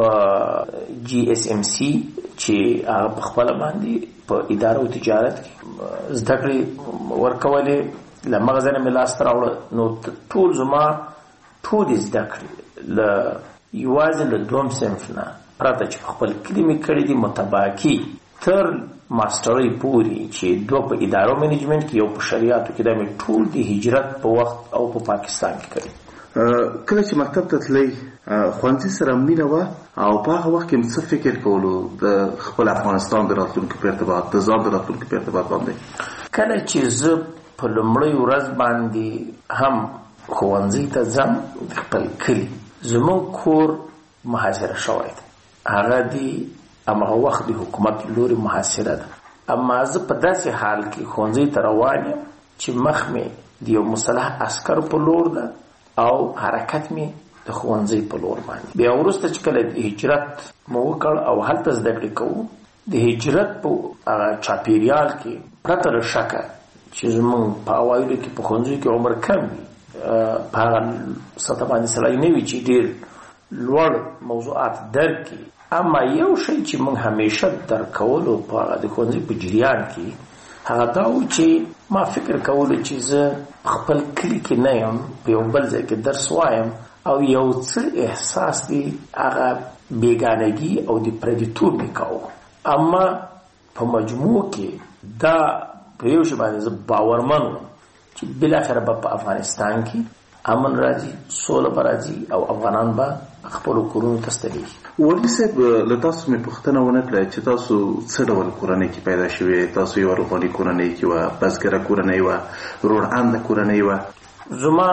په جی ایس ایم سی چې هغه په خپله باندې په اداره او تجارت کې زده کړې ورکولې له مغزه نه مې لاسته راوړه. نو ټول زما ټولې زده کړې له یوازې له دوم صنف نه پرته چې په خپل کلي مې کړې دي متباکي تر ماسټرۍ پورې چې دوه په ادارو مینجمنټ کې یو په شریعتو کې دا مې ټول د هجرت په وخت او په پاکستان کې کړی. کله چې مکتب ته تللی ښوونځي سره مینه وه او په هغه وخت کې څه فکر کولو د خپل افغانستان د راتلونکي په ارتباط د ځان د راتلونکي په ارتباط باندې؟ کله چې زه په لومړۍ ورځ باندې هم ښوونځي ته ځم د خپل کلي زموږ کور محاصره شوی دی هغه دی هماغه وخت د حکومت لوري محاصره ده. اما زه په داسې حال کې ښوونځي ته روان یم چې مخ مې د یو مسلح عسکر په لور ده او حرکت مې د ښوونځي په لور باندې. بیا وروسته چې کله د هجرت مو وکړ او هلته زده کړې کوو د هجرت په هغه چاپېریال کې پرته له شکه چې زموږ په اوایلو کې په ښوونځیو کې عمر کم وي په هغه سطح باندې سړی نه وي چې ډېر لوړ موضوعات درک کړي. اما یو شی چې موږ همیشه درک کولو په هغه د ښوونځي په جریان کې هغه دا و چې ما فکر کولو چې زه خپل کلي کې نه یم په یو بل ځای کې درس وایم او یو څه احساس دی هغه بېګانګي او د پردیتوب مې کوو. اما په مجموع کې دا په یو شی باندې زه باورمن وم چې بالاخره به په افغانستان کې امن راځي سوله به راځي او افغانان به خپلو کورونو ته ستنېږي. والي صاحب له تاسو مې پوښتنه ونه کړه چې تاسو څه ډول کورنۍ کې پیدا شوې؟ تاسو یوه روغاني کورنۍ کې وه، بزګره کورنۍ وه، روڼانده کورنۍ وه؟ زما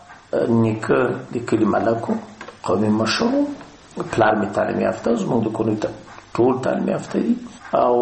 نیکه د کلي ملک و، قومي مشر و، پلار مې تعلیم یافته، زموږ د کورنۍ ټول تعلیم یافته دي او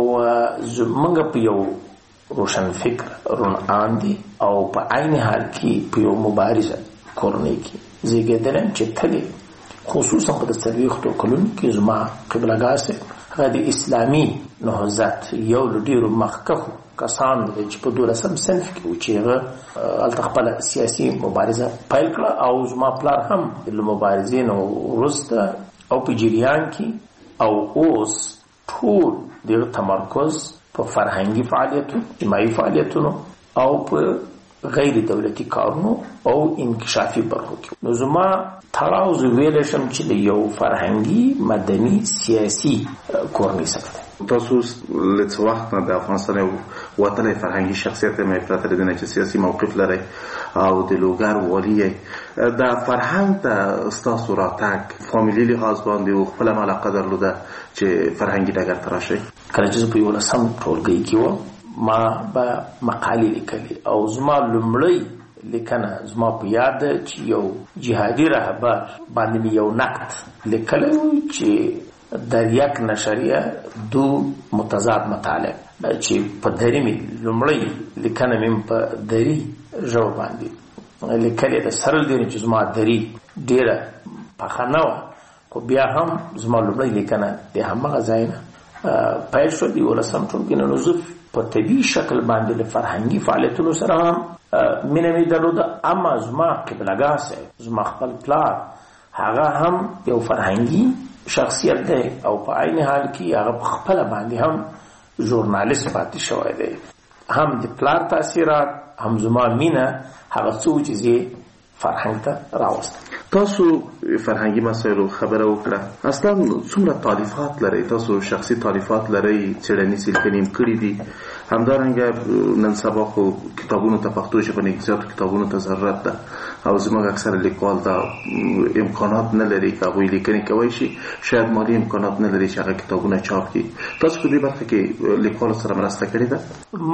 زموږ په یو روشن فکر روڼاندې او په عین حال کې په یو مبارزه کورنۍ کې زیږېدلی یم چې تلې خصوصا په د څلوېښتو کلونو کې زما قبلهګاه صاحب هغه د اسلامي نهضت یو له ډېرو مخکښو کسانو دی چې په دولسم صنف کې و چې هغه هلته خپله سیاسي مبارزه پیل کړه او زما پلار هم له مبارزې نه وروسته او په جریان کې او اوس ټول د تمرکز په فرهنګي فعالیتونو اجتماعي فعالیتونو او په غیر دولتي کارونو او انکشافي برخو کې. نو زما تړاو زه ویلی شم چې د یو فرهنګي مدني سیاسي کورنۍ سره دی. تاسو له څه وخت نه د افغانستان یو وتلی فرهنګي شخصیت یې پرته له دې نه چې سیاسي موقف لرئ او د لوګر والي یې دا فرهنګ ته ستاسو راتګ فامیلي لحاظ باندې و خپله هم علاقه درلوده چې فرهنګي ډګر ته راشئ؟ کله چې زه په یولسم ټولګۍ کې وم ما به مقالې لیکلې او زما لومړی لیکنه زما په یاد ده چې یو جهادي رهبر باندې مې یو نقد لیکلی و چې در یک نشریه دو متضاد مطالب چې په دري مې لومړی لیکنه مې په دري ژبه باندې لیکلې ده. سره له دې چې زما دري ډېره پخه نه وه خو بیا هم زما لومړی لیکنه د همغه ځای نه پیل شوه د یولسم ټولګي نه. نو زه په طبیعي شکل باندې له فرهنګي فعالیتونو سره هم مینه مې درلوده. اما زما قبلهګاه صاحب زما خپل پلار هغه هم یو فرهنګي شخصیت دی او په عین حال کې هغه په خپله باندې هم ژورنالیست پاتې شوی دی. هم د پلار تاثیرات هم زما مینه هغه څه چې زه فرهنګ ته راوستم. تاسو فرهنګي مسایلو خبره وکړه، اصلا څومره تالیفات لرئ؟ تاسو شخصي تالیفات لرئ، څېړنیز لیکنې هم کړي دي، همدارنګه نن سبا خو کتابونو ته پښتو ژبه نه زیاتو کتابونو ته ضرورت ده او زموږ اکثره لیکوال دا امکانات نه لري که هغوی لیکنې کولی شي، شاید مالي امکانات نه لري چې هغه کتابونه چاپ کړي. تاسو په دې برخه کې لیکوالو سره مرسته کړې ده؟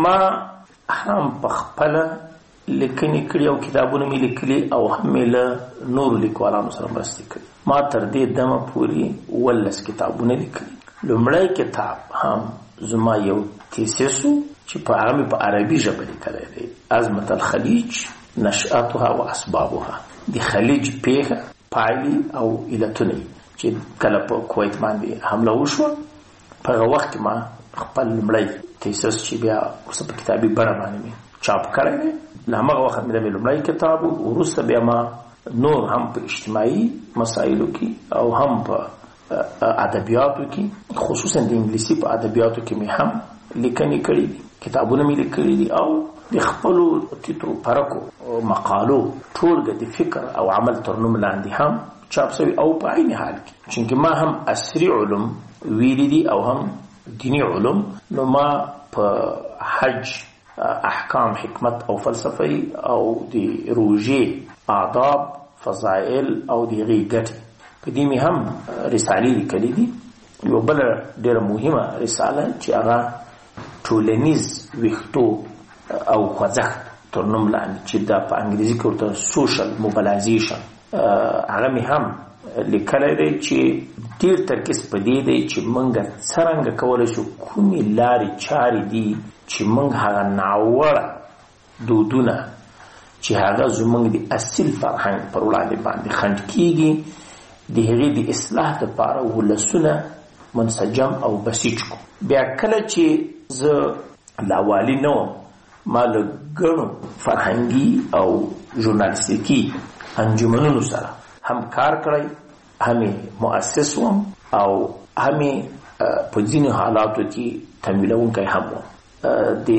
ما هم په خپله لیکنې کړي او کتابونه مې لیکلي او هم مې له نورو لیکوالانو سره مرستې کړي. ما تر دې دمه پورې اوولس کتابونه لیکلي. لومړی کتاب هم زما یو تیسیس و چې په هغه مې په عربي ژبه لیکلی دی، عظمت الخلیج نشأتها و اسبابها د خلیج پیښه پایلی او علتونه چې کله په کویت باندې حمله وشوه په هغه وخت ما خپل لمړی تیسس چې بیا اوس په کتابي بڼه باندې چاپ کړی دی له هغه وخت مې د لمړی کتاب وروسته بیا ما نور هم په اجتماعي مسایلو کې او هم په ادبیاتو کې خصوصا د انګلیسي په ادبیاتو کې مې هم لیکنې کړې دي کتابونه مې لیکلي دي او د خپلو تیترو پرکو مقالو ټولګه د فکر او عمل تر نوم لاندې هم چاپ شوي او په عین حال کې چې ما هم عصري علوم ویلي دي او هم دینی علوم نو ما په حج احکام حکمت او فلسفه او د روژې آداب فضائل او د هغې ګټې په دې مې هم رسالې لیکلې دي یو بله ډېره مهمه رساله چې هغه ټولنیز ویښتو او خوځښت تر نوم لاندې چې دا په انګریزي کې ورته سوشل موبلایزیشن هغه مې هم لیکلی دی چې ډېر ترکیز په دې دی چې موږ څرنګه کولی شو کومې لارې چارې دي چې موږ هغه ناوړه دودونه چې هغه زموږ د اصیل فرهنګ پر وړاندې باندې خنډ کېږي د هغې د اصلاح دپاره ولسونه منسجم او بسیج کو بیا کله چې زه لاوالي نه وم ما له ګڼو فرهنګي او ژورنالیستیکي انجمنونو سره هم کار کړی هم مؤسس وم او هم په ځینو حالاتو کې تمویلونکی هم وم د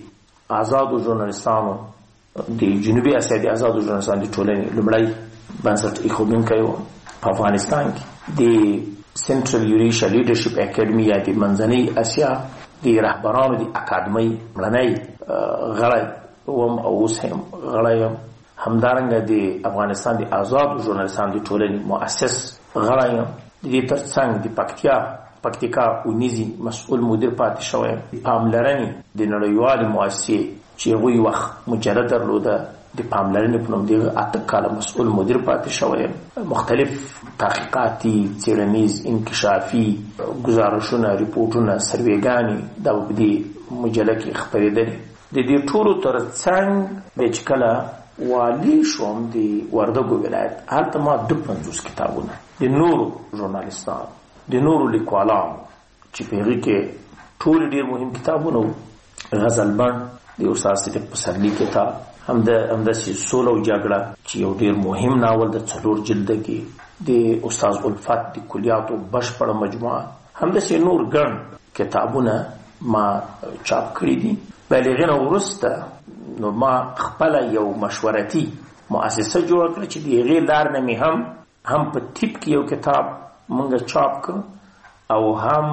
آزادو ژورنالیستانو د جنوبي اسیا د آزادو ژورنالیستانو د ټولنې لومړی بنسټ ایښودونکی وم په افغانستان کې د سنټرل یوریشیا لیډرشپ اکیډمي یا د منځنۍ اسیا د رهبرانو د اکاډمۍ مړنی غړی وم او اوس هم غړی یم همدارنګه د افغانستان د آزادو ژورنالیستانو د ټولنې مؤسس غړی یم د دې تر څنګ د پکتیا پکتیکا اونیزي مسؤل مدیر پاتې شوی یم د پاملرنې د نړیوالې مؤسسې چې هغوی وخت مجله درلوده د پاملرنې په نوم دغه اته کاله مسؤل مدیر پاتې شوی یم مختلف تحقیقاتي څېړنیز انکشافي ګزارشونه ریپورټونه سروېګانې دا به په دې مجله کې خپرېدلې د دې ټولو تر څنګ د چې کله والي شوم د وردګو ولایت هلته ما دوه پنځوس کتابونه د نورو ژورنالیستانو د نورو لیکوالانو چې په هغې کې ټول ډېر مهم کتابونه وو غزل بڼ د استاد صدیق پسرلي کتاب همداسې سوله او جګړه چې یو ډېر مهم ناول د څلور جلده کې د استاد الفت د کلیاتو بشپړه مجموعه همداسې نور ګڼ کتابونه ما چاپ کړي دي بل هغې نه وروسته نو ما خپله یو مشورتي مؤسسه جوړه کړه چې د هغې لار نه مې هم هم په ټیپ کې یو کتاب مونږ چاپ کړ او هم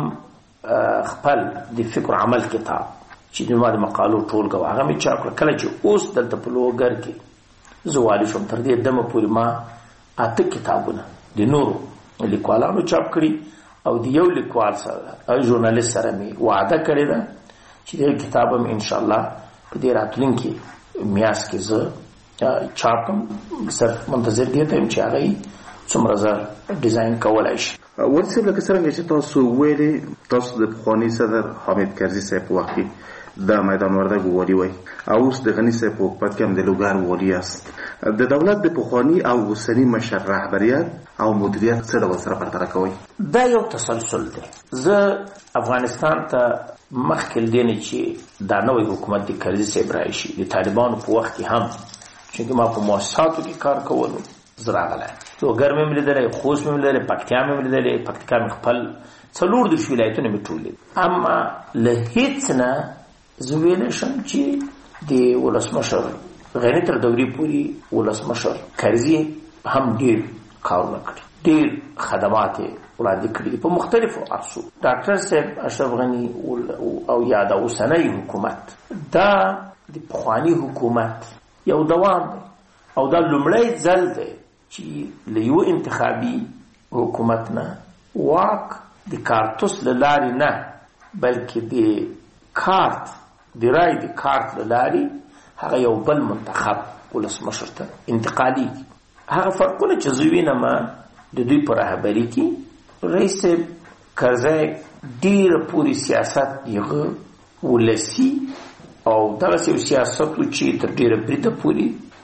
خپل د فکر عمل کتاب چې د ما د مقالو ټولګه وه هغه مې چاپ کړه کله چې اوس دلته په لوګر کې زه والي شوم تر دې دمه پورې ما اته کتابونه د نورو لیکوالانو چاپ کړي او د یو لیکوال سره او ژورنالیست سره مې وعده کړې ده چې دغه کتاب هم انشاءالله په دې راتلونکي میاشت کې زه چاپم صرف منتظر دې ته یم چې هغه څومره زر ډیزاین کولی شي ولې صاحب لکه څرنګه چې تاسو ویلې تاسو د پخواني صدر حامد کرزي صاحب په وخت کې د میدان وردګو والي وای او اوس د غني صاحب په حکومت کې هم د لوګر والي یاست د دولت د پخواني او اوسني مشر رهبریت او مدیریت څه ډول سره پرتله کوئ دا یو تسلسل دی زه افغانستان ته مخکې له دې نه چې دا نوی حکومت د کرزي صاحب راشي د طالبانو په وخت کې هم چونکې ما په مؤسساتو کې کار کولو زه راغلی لوګر مې مې لیدلی خوست مې مې لیدلی پکتیا مې مې لیدلی پکتیکا مې خپل څلور دېرش ولایتونه مې ټول لیدل اما له هېڅ نه زه ویلی شم چې د ولسمشر غني تر دورې پورې ولسمشر کرزي هم ډېر کارونه کړي ډېر خدمات یې وړاندې کړي دي په مختلفو عرصو ډاکټر صاحب اشرف غني او یا د اوسنی حکومت دا د پخواني حکومت یو دوام دی او دا لومړی ځل دی چې له یو انتخابي حکومت نه واک د کارتوس له لارې نه بلکې د کارت د رای د کارت له لارې هغه یو بل منتخب ولسمشر ته انتقالي هغه فرقونه چې زه وینم د دوی په رهبري کې رئیس کرزی ډېره پورې سیاست هغه ولسي او دغسې یو سیاست و چې تر ډېره بریده پورې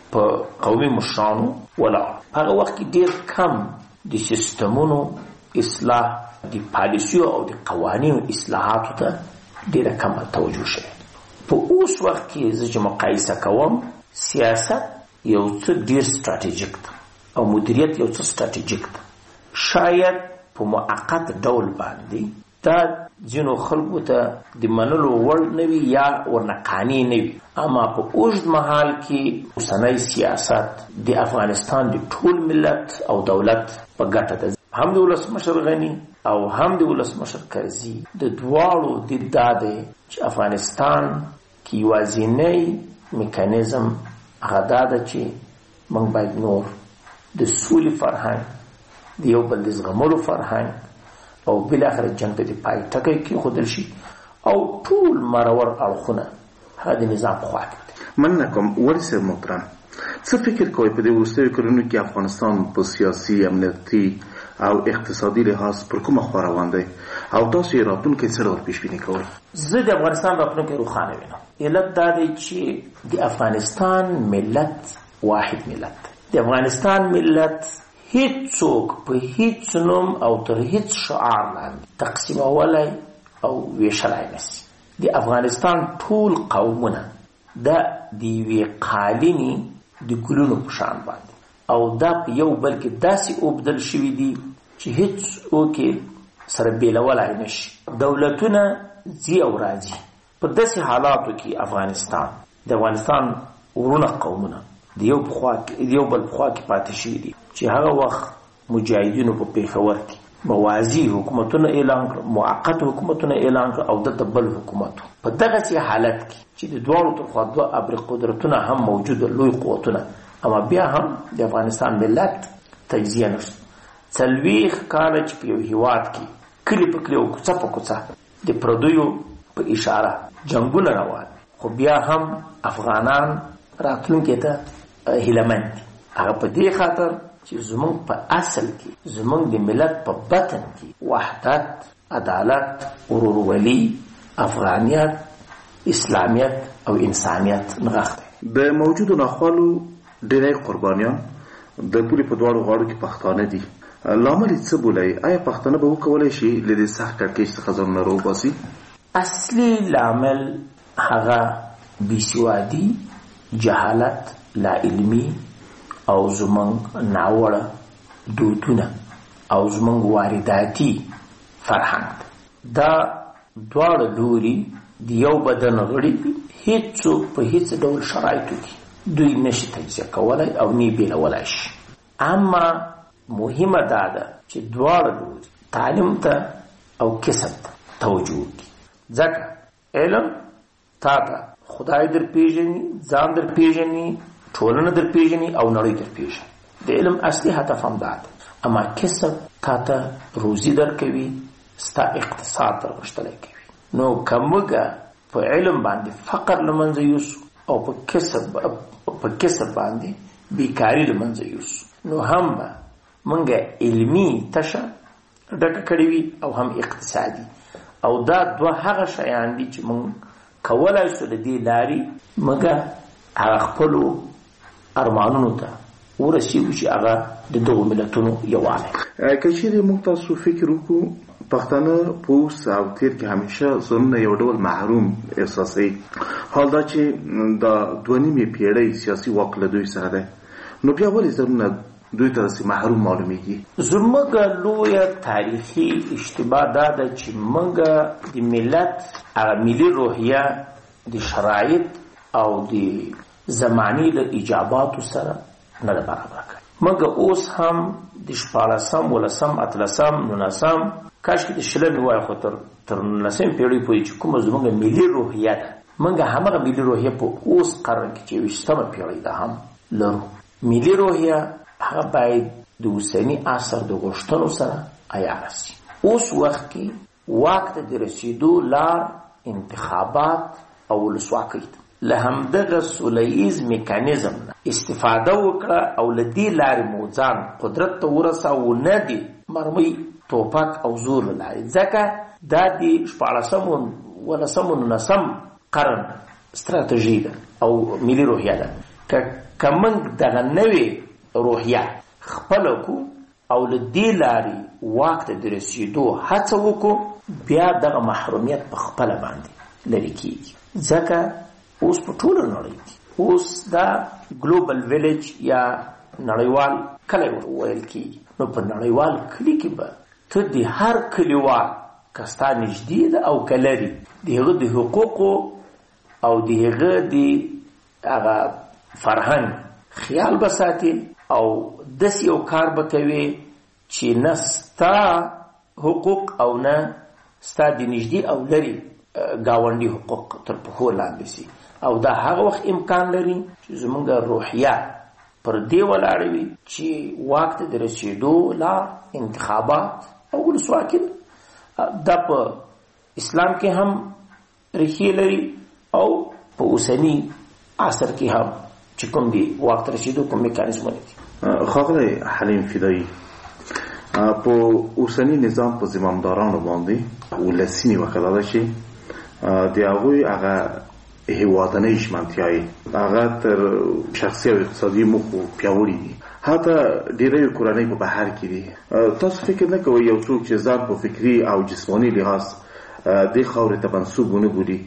په قومي مشرانو ولاړ. هغه وخت کې ډېر کم د سیستمونو اصلاح، د پالیسیو او د قوانینو اصلاحاتو ته ډېره کمه توجه شوې. په اوس وخت کې زه چې مقایسه کوم، سیاست یو څه ډېر ستراتیژیک ده او مدیریت یو څه ستراتیژیک ده. شاید په موقت ډول باندې دا ځینو خلکو ته د منلو وړ نه وي یا ورنه قانع نه وي، اما په اوږد مهال کې اوسنی سیاست د افغانستان د ټول ملت او دولت په ګټه ده. هم د ولسمشر غني او هم د ولسمشر کرزي د دواړو د دا دی چې افغانستان کې یوازینی میکانیزم هغه دا ده چې موږ باید نور د سولې فرهنګ، د یو بل د زغملو فرهنګ او بالاخره جنګ ته د پای ټکی کېښودل شي او ټول مرور اړخونه هغه د نظام په خوا کې دي. مننه کوم. وړي صاحب محترم، څه فکر کوئ په دې وروستیو کلونو کې افغانستان په سیاسي، امنیتي او اقتصادي لحاظ پر کومه خوا روان دی او تاسو یې راتلونکی څه ډول پیشبیني کوئ؟ زه د افغانستان راتلونکی روښانه وینم. علت دا دی چې د افغانستان ملت واحد ملت دی. د افغانستان ملت هیڅوک په هیڅ نوم او تر هیڅ شعار لاندې تقسیمولی او ویشلی نشي. د افغانستان ټول قومونه دا د یوې قالینې د ګلونو په شان باندې او دا په یو بل کې داسې اوبدل شوي دي چې هیڅوک یې سره بیلولی نشي. دولتونه ځي او راځي. په داسې حالاتو کې افغانستان د افغانستان ورونه قومونه د یو یو بل په خوا کې پاتې شوي دي چې هغه وخت مجاهدینو په پېښور کې موازي حکومتونه اعلان کړ، موقت حکومتونه اعلان کړ او دلته بل حکومت. په دغسې حالت کې چې د دواړو تر خوا دوه ابرق قدرتونه هم موجود، لوی قوتونه، اما بیا هم د افغانستان ملت تجزیه نشته. څلوېښت کاله چې په یو هېواد کې کلي په کلي او کوڅه په کوڅه د پردیو په اشاره جنګونه روان، خو بیا هم افغانان راتلونکي ته هیلهمند دي. هغه په دې خاطر چې زمونږ په اصل کې، زمونږ د ملت په بطن کې وحدت، عدالت، ورورولي، افغانیت، اسلامیت او انسانیت نغښتی. د موجودو ناخوالو ډېری قربانیان د پولې په دواړو غاړو کې پښتانه دي. لامل یې څه بولئ؟ آیا پښتانه به وکولی شي له دې سخت کړکېچ څخه ځانونه راوباسي؟ اصلي لامل هغه بېسوادي، جهالت، لاعلمي او زمونږ ناوړه دودونه او زمونږ وارداتي فرهنګ. دا دواړه لوري د یو بدن غړي دي. هیڅوک په هیڅ ډول شرایطو کې دوی نشي تجزیه کولی او نه بیلولی شي. اما مهمه دا ده چې دواړه لوري تعلیم ته او کسب ته توجه وکړي، ځکه علم تا ته خدای در پیژني، ځان در پیژني، ټولنه در پیژني او نړۍ در پیژني. د علم اصلي هدف هم دا ده. اما کسب تا ته روزي در کوي، ستا اقتصاد در غښتلی کوي. نو که موږ په علم باندې فقر له منځه یوسو او په کسب په کسب باندې بیکاري له منځه یوسو، نو هم به موږ علمي تشه ډکه کړې وي او هم اقتصادي. او دا دوه هغه شیان دي چې موږ کولای شو د دې لارې موږ هغه خپلو ارمانونو ته ورسیږو چې هغه د دغو ملتونو یووالی. که چیرې موږ تاسو فکر وکړو، پښتانه په اوس او تېر کې همیشه ځانونه یو ډول محروم احساسوي. حال دا چې د دوه نیمې پېړۍ سیاسي واک له دوی سره دی، نو بیا ولې ځانونه دوی ته داسې محروم معلومیږي؟ زموږ لویه تاریخي اشتباه دا ده چې موږ د ملت هغه ملي روحیه د شرایط او د زماني له ایجاباتو سره نه ده برابره کړې. موږ اوس هم د شپاړسم، ولسم، اتلسم، نولسم، کاشکې د شلمې وایو، خو تر تر نولسمې پېړۍ پورې چې کومه زموږ ملي روحیه ده، موږ همغه ملي روحیه په اوس قرن کې چې یوویشتمه پېړۍ ده هم لرو. ملي روحیه هغه باید د اوسني عصر د غوښتنو سره عیاره شي. اوس وخت کې واک ته د رسیدو لار انتخابات او ولسواکۍ ده. له همدغه سوله ییز میکانیزم نه استفاده وکړه او له دې لارې مو ځان قدرت ته ورساوه، نه د مرمۍ، توپک او زور له لارې. ځکه دا د شپاړسم، ولسم، نولسم قرن ستراتیژي ده او ملي روحیه ده که موږ دغه نوې روحیه خپله کړو او له دې لارې واک ته د رسېدو هڅه وکړو، بیا دغه محرومیت په خپله باندې لرې کېږي. ځکه اوس په ټوله نړۍ کې اوس دا ګلوبل ویلیج یا نړیوال کلی ویل کېږي، نو په نړیوال کلي کې به ته د هر کلیوال که ستا نږدې ده او که لري د هغه د حقوقو او د هغه د هغه فرهنګ خیال به ساتي او داسې یو کار به کوي چې نه ستا حقوق او نه ستا د نږدې او لري ګاونډي حقوق تر پښو لاندې سي. او دا هغه وخت امکان لري چې زمونږ روحیه پر دې ولاړه وي چې واک ته د رسېدو لار انتخابات او ولسواکي دا په اسلام کې هم ریښې لري او په اوسني عصر کې هم چې کوم دی واک ته رسېدو کوم میکانیزمونه دي. ښاغلی حلیم فدایي، په اوسني نظام په زمامدارانو باندې ولسي نیوکه دا ده چې د هغوی هغه هیوادنۍ ژمنتیاوې هغه تر شخصي او اقتصادي موخو پیاوړي دي، حتی ډېری کورنۍ په بهر کې دي. تاسو فکر نه کوئ یو څوک چې ځان په فکري او جسماني لحاظ دې خاورې ته منسوب ونه بولي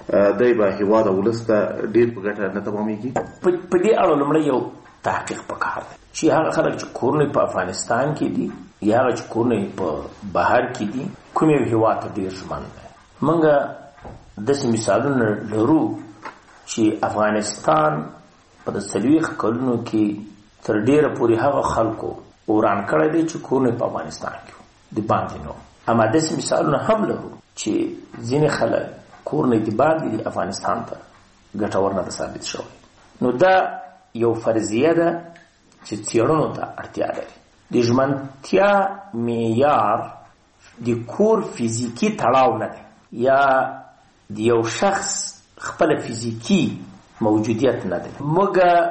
دی به هیواد او ولس ته ډېر په ګټه نه تمامېږي؟ په دې اړه لومړی یو تحقیق پکار دی چې هغه خلک چې کورنۍ په افغانستان کې دي یا هغه چې کورنۍ په بهر کې دي کوم یو هیواد ته ډېر ژمن دی. موږ داسې مثالونه لرو چې افغانستان په د څلوېښت کلونو کې تر ډېره پورې هغه خلکو وران کړی دی چې کورنۍ په افغانستان کې د باندې نو. اما داسې مثالونه هم لرو چې ځینې خلک کورنۍ د باندې د افغانستان ته ګټور نه ثابت شوی. نو دا یو فرضیه ده چې څېړنو ته اړتیا لري. د ژمنتیا معیار د کور فزیکي تړاو نه دی یا د یو شخص خپل فزیکی موجودیت نه دی. موږ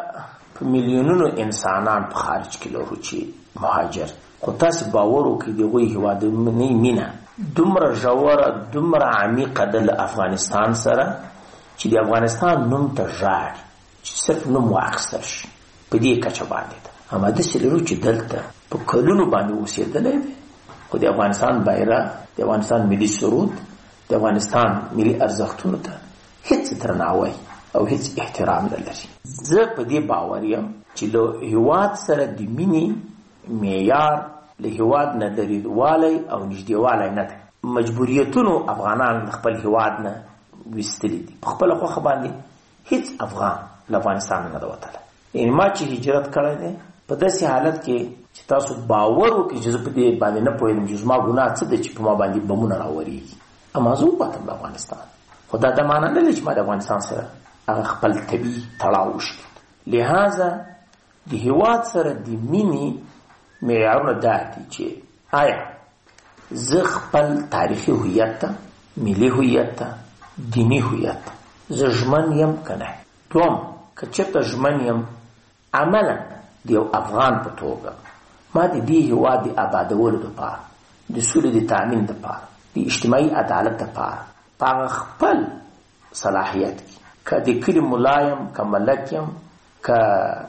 په میلیونونو انسانان په خارج کې لرو چې مهاجر، خو تاسو باور وکړئ د هغوی هېوادنۍ مینه دومره ژوره دومره عمیقه ده له افغانستان سره چې د افغانستان نوم ته ژاړي چې صرف نوم واخیستل شي، په دې کچه باندې ده. اما داسې لرو چې دلته په کلونو باندې اوسېدلی دی خو د افغانستان بیرغ، د افغانستان ملي سرود، د افغانستان ملي ارزښتونو ته هیڅ درناوی او هیڅ احترام نه لري. زه په دې باور یم چې له هیواد سره د مینې معیار له هیواد نه لرېوالی او نږدېوالی نه دی. مجبوریتونو افغانان له خپل هیواد نه ویستلي دي. په خپله خوښه باندې هیڅ افغان له افغانستان نه ده وتلی. یعنې ما چې هجرت کړی دی په داسې حالت کې چې تاسو باور وکړئ چې زه په دې باندې نه پوهېدم چې زما ګناه څه ده چې په ما باندې بمونه راورېږي. اما زه وپاتم د افغانستان، خو دا د معنا نه لري چې ما د افغانستان سره هغه خپل طبیعي تړاو وشي. لہذا د هیواد سره د مینې معیارونه دا دي چې آیا زه خپل تاریخي هویت ته، ملي هویت ته، دیني هویت ته زه ژمن یم که نه. دوم، که چېرته ژمن یم عملا د یو افغان په توګه ما د دې هیواد د آبادولو دپاره، د سولې د تامین دپاره، د اجتماعي عدالت دپاره په هغه خپل صلاحیت کې که د کلي ملا یم، که ملک یم، که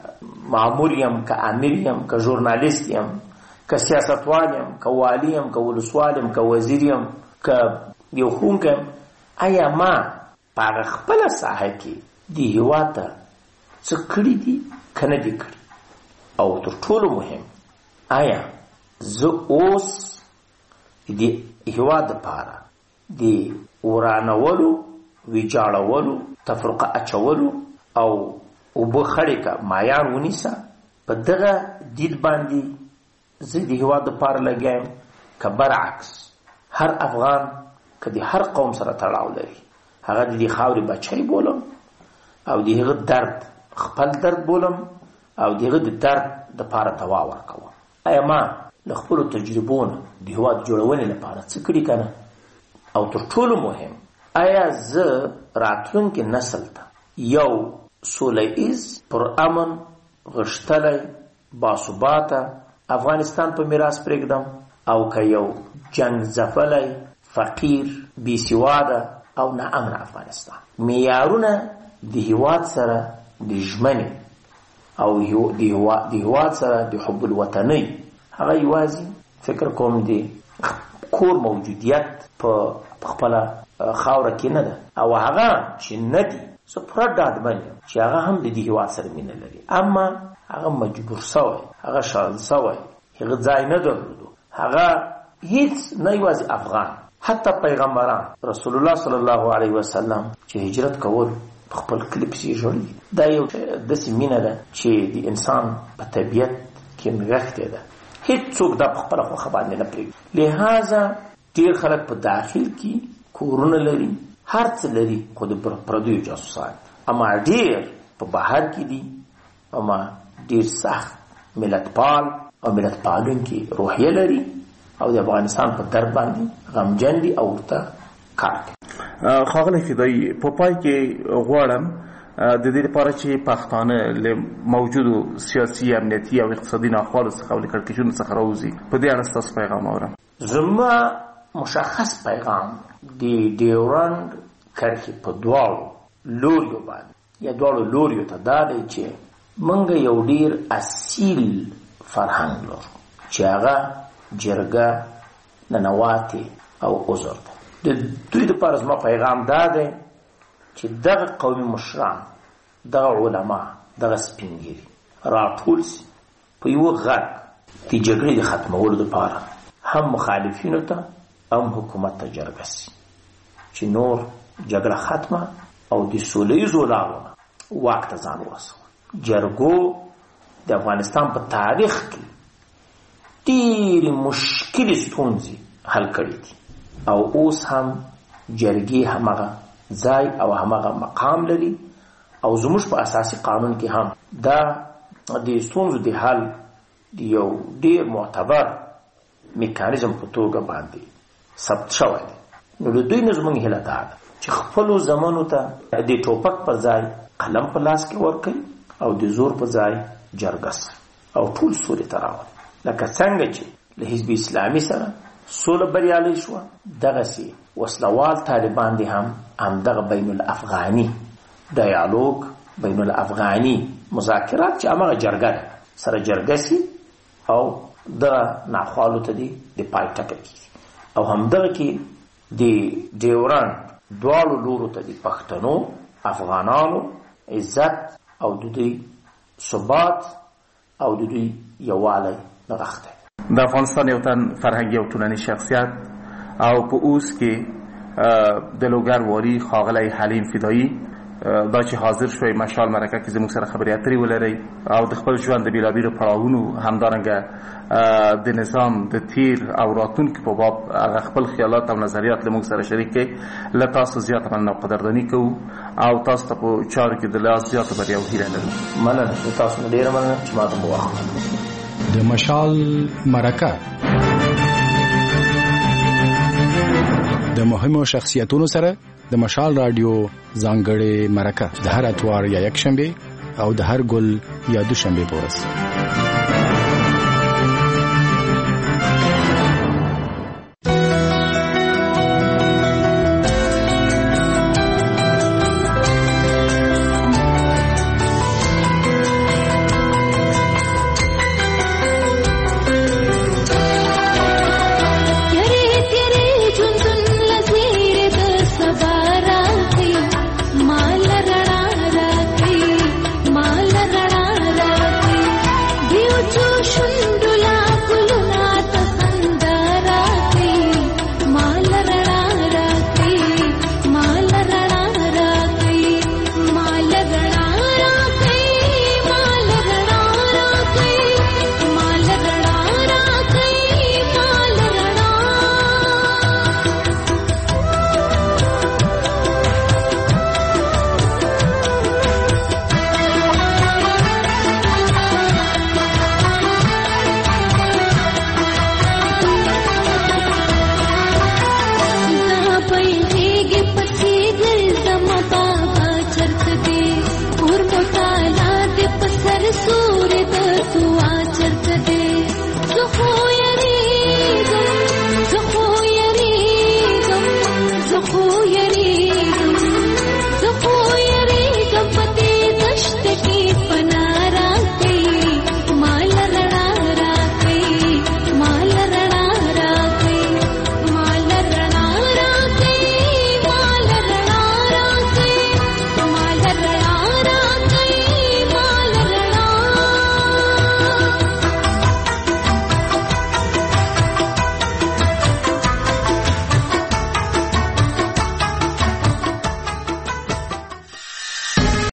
مامور یم، که امیر یم، که ژورنالیست یم، که سیاستوال یم، که والی یم، که ولسوال یم، که وزیر یم، که یو ښوونکی یم، آیا ما په هغه خپله ساحه کې دې هېواد ته څه کړي دي که نه دي کړي؟ او تر ټولو مهم، آیا زه اوس د هېواد دپاره د ورانولو، ویجاړولو، تفرقه اچولو او اوبه خړې که معیار ونیسه په دغه دید باندې زه د هېواد دپاره لګیا یم که برعکس هر افغان که د هر قوم سره تړاو لري هغه د دې خاورې بچی بولم او د هغه درد خپل درد بولم او د هغه د درد دپاره دوا ورکوم. آیا ما له خپلو تجربو نه د هېواد جوړونې لپاره څه کړي که نه؟ او تر ټولو مهم، آیا زه راتلونکي نسل ته یو سوله ایز، پرامن، غښتلی، باثباته افغانستان په میراث پرېږدم او که یو جنګ ځپلی، فقیر، بېسواده او ناامنه افغانستان؟ معیارونه د هېواد سره د ژمنې او د هیواد سره د حب الوطنۍ هغه یوازې فکر کوم دی کور موجودیت په خپل خاوره کې نه ده او هغه چې نه دي زه پوره ډاډمن یم چې هغه هم د دې هیواد سره مینه لري اما هغه مجبور سوی هغه شړل سوی هغه ځای نه درلودو هغه هیڅ نه یوازې افغان حتی پیغمبران رسول الله صلی الله علیه وسلم چې هجرت کول خپل کلیپ سي جوړي دا یو داسې مینه ده چې د انسان په طبیعت کې نغښتې ده هیڅ څوک دا په خپله خوښه باندې نه پرېږدي لهذا ډېر خلک په داخل کې کورونه لري هر څه لري خو د پردیو جاسوسان اما ډېر په بهر کې دي اما ډېر سخت ملتپال او ملت پالونکي روحیه لري او د افغانستان په درد باندې غمجن دي او ورته کار کوي. ښاغلی فدایي په پای کې غواړم د دې لپاره چې پښتانه له موجودو سیاسي امنیتي او اقتصادي ناخوالو څخه او له کړکېچونو څخه راوځي په دې اړه ستاسو پیغام اورم. زما مشخص پیغام د ډیورنډ کرښې په دواړو لوریو باندې یا دواړو لوریو ته دا دی چې موږ یو ډېر اصیل فرهنګ لرو چې هغه جرګه ننواتې او عذر ده. د دوی دپاره زما پیغام دا دی چې دغه قومي مشران دغه علما دغه سپینګیري راټول سي په یوه غږ د جګړې د ختمولو دپاره هم مخالفینو ته هم حکومت ته جرګه سي چې نور جګړه ختمه او د سولیزو لارو نه واک ته ځان ورسوه. جرګو د افغانستان په تاریخ کې ډېرې مشکلې ستونزې حل کړي دي او اوس هم جرګې همغه ځای او همغه مقام لري او زموږ په اساسي قانون کې هم دا د ستونزو د حل د یو ډېر معتبر میکانیزم په توګه باندې ثبت شوی دی. نو د دوی نه زموږ هیله دا ده چې خپلو زمنو ته د ټوپک پر ځای قلم په لاس کې ورکوي او د زور په ځای جرګه سره او ټول سولې ته راولي. لکه څنګه چې له حزب اسلامي سره سوله بریالۍ شوه دغسې وسلوال طالبان دي هم همدغه بین الافغاني ډایالوګ بین الافغاني مذاکرات چې همغه جرګه ده سره جرګه سي او دغه ناخوالو ته دي د پای ټکه کېږي او همدغه کې د ډیورنډ دواړو لورو ته د پښتنو افغانانو عزت او د دوی ثبات او د دوی یووالی نغښتی. د افغانستان یو تن فرهنګي او ټولنیز شخصیت او په اوس کې د لوګر والي ښاغلی حلیم فدایي دا چې حاضر شوی مشال مرکه کې زموږ سره خبرې اترې ولرئ او د خپل ژوند د بېلابېلو پړاوونو همدارنګه د نظام د تیر او راتلونکي په باب هغه خپل خیالات او نظریات له موږ سره شریک کړئ. له تاسو زیاته مننه او قدرداني کوو او تاسو ته په چارو کې د لاس زیاته بریا او هیله لرو. مننه د تاسو نه ډېره مننه چې ما ته مو وخت د مشال مرکه د مهمو شخصیتونو سره د مشال رادیو ځانګړې مرکه د هر اتوار یا یک شنبه او د هر ګل یا دوشنبه پورس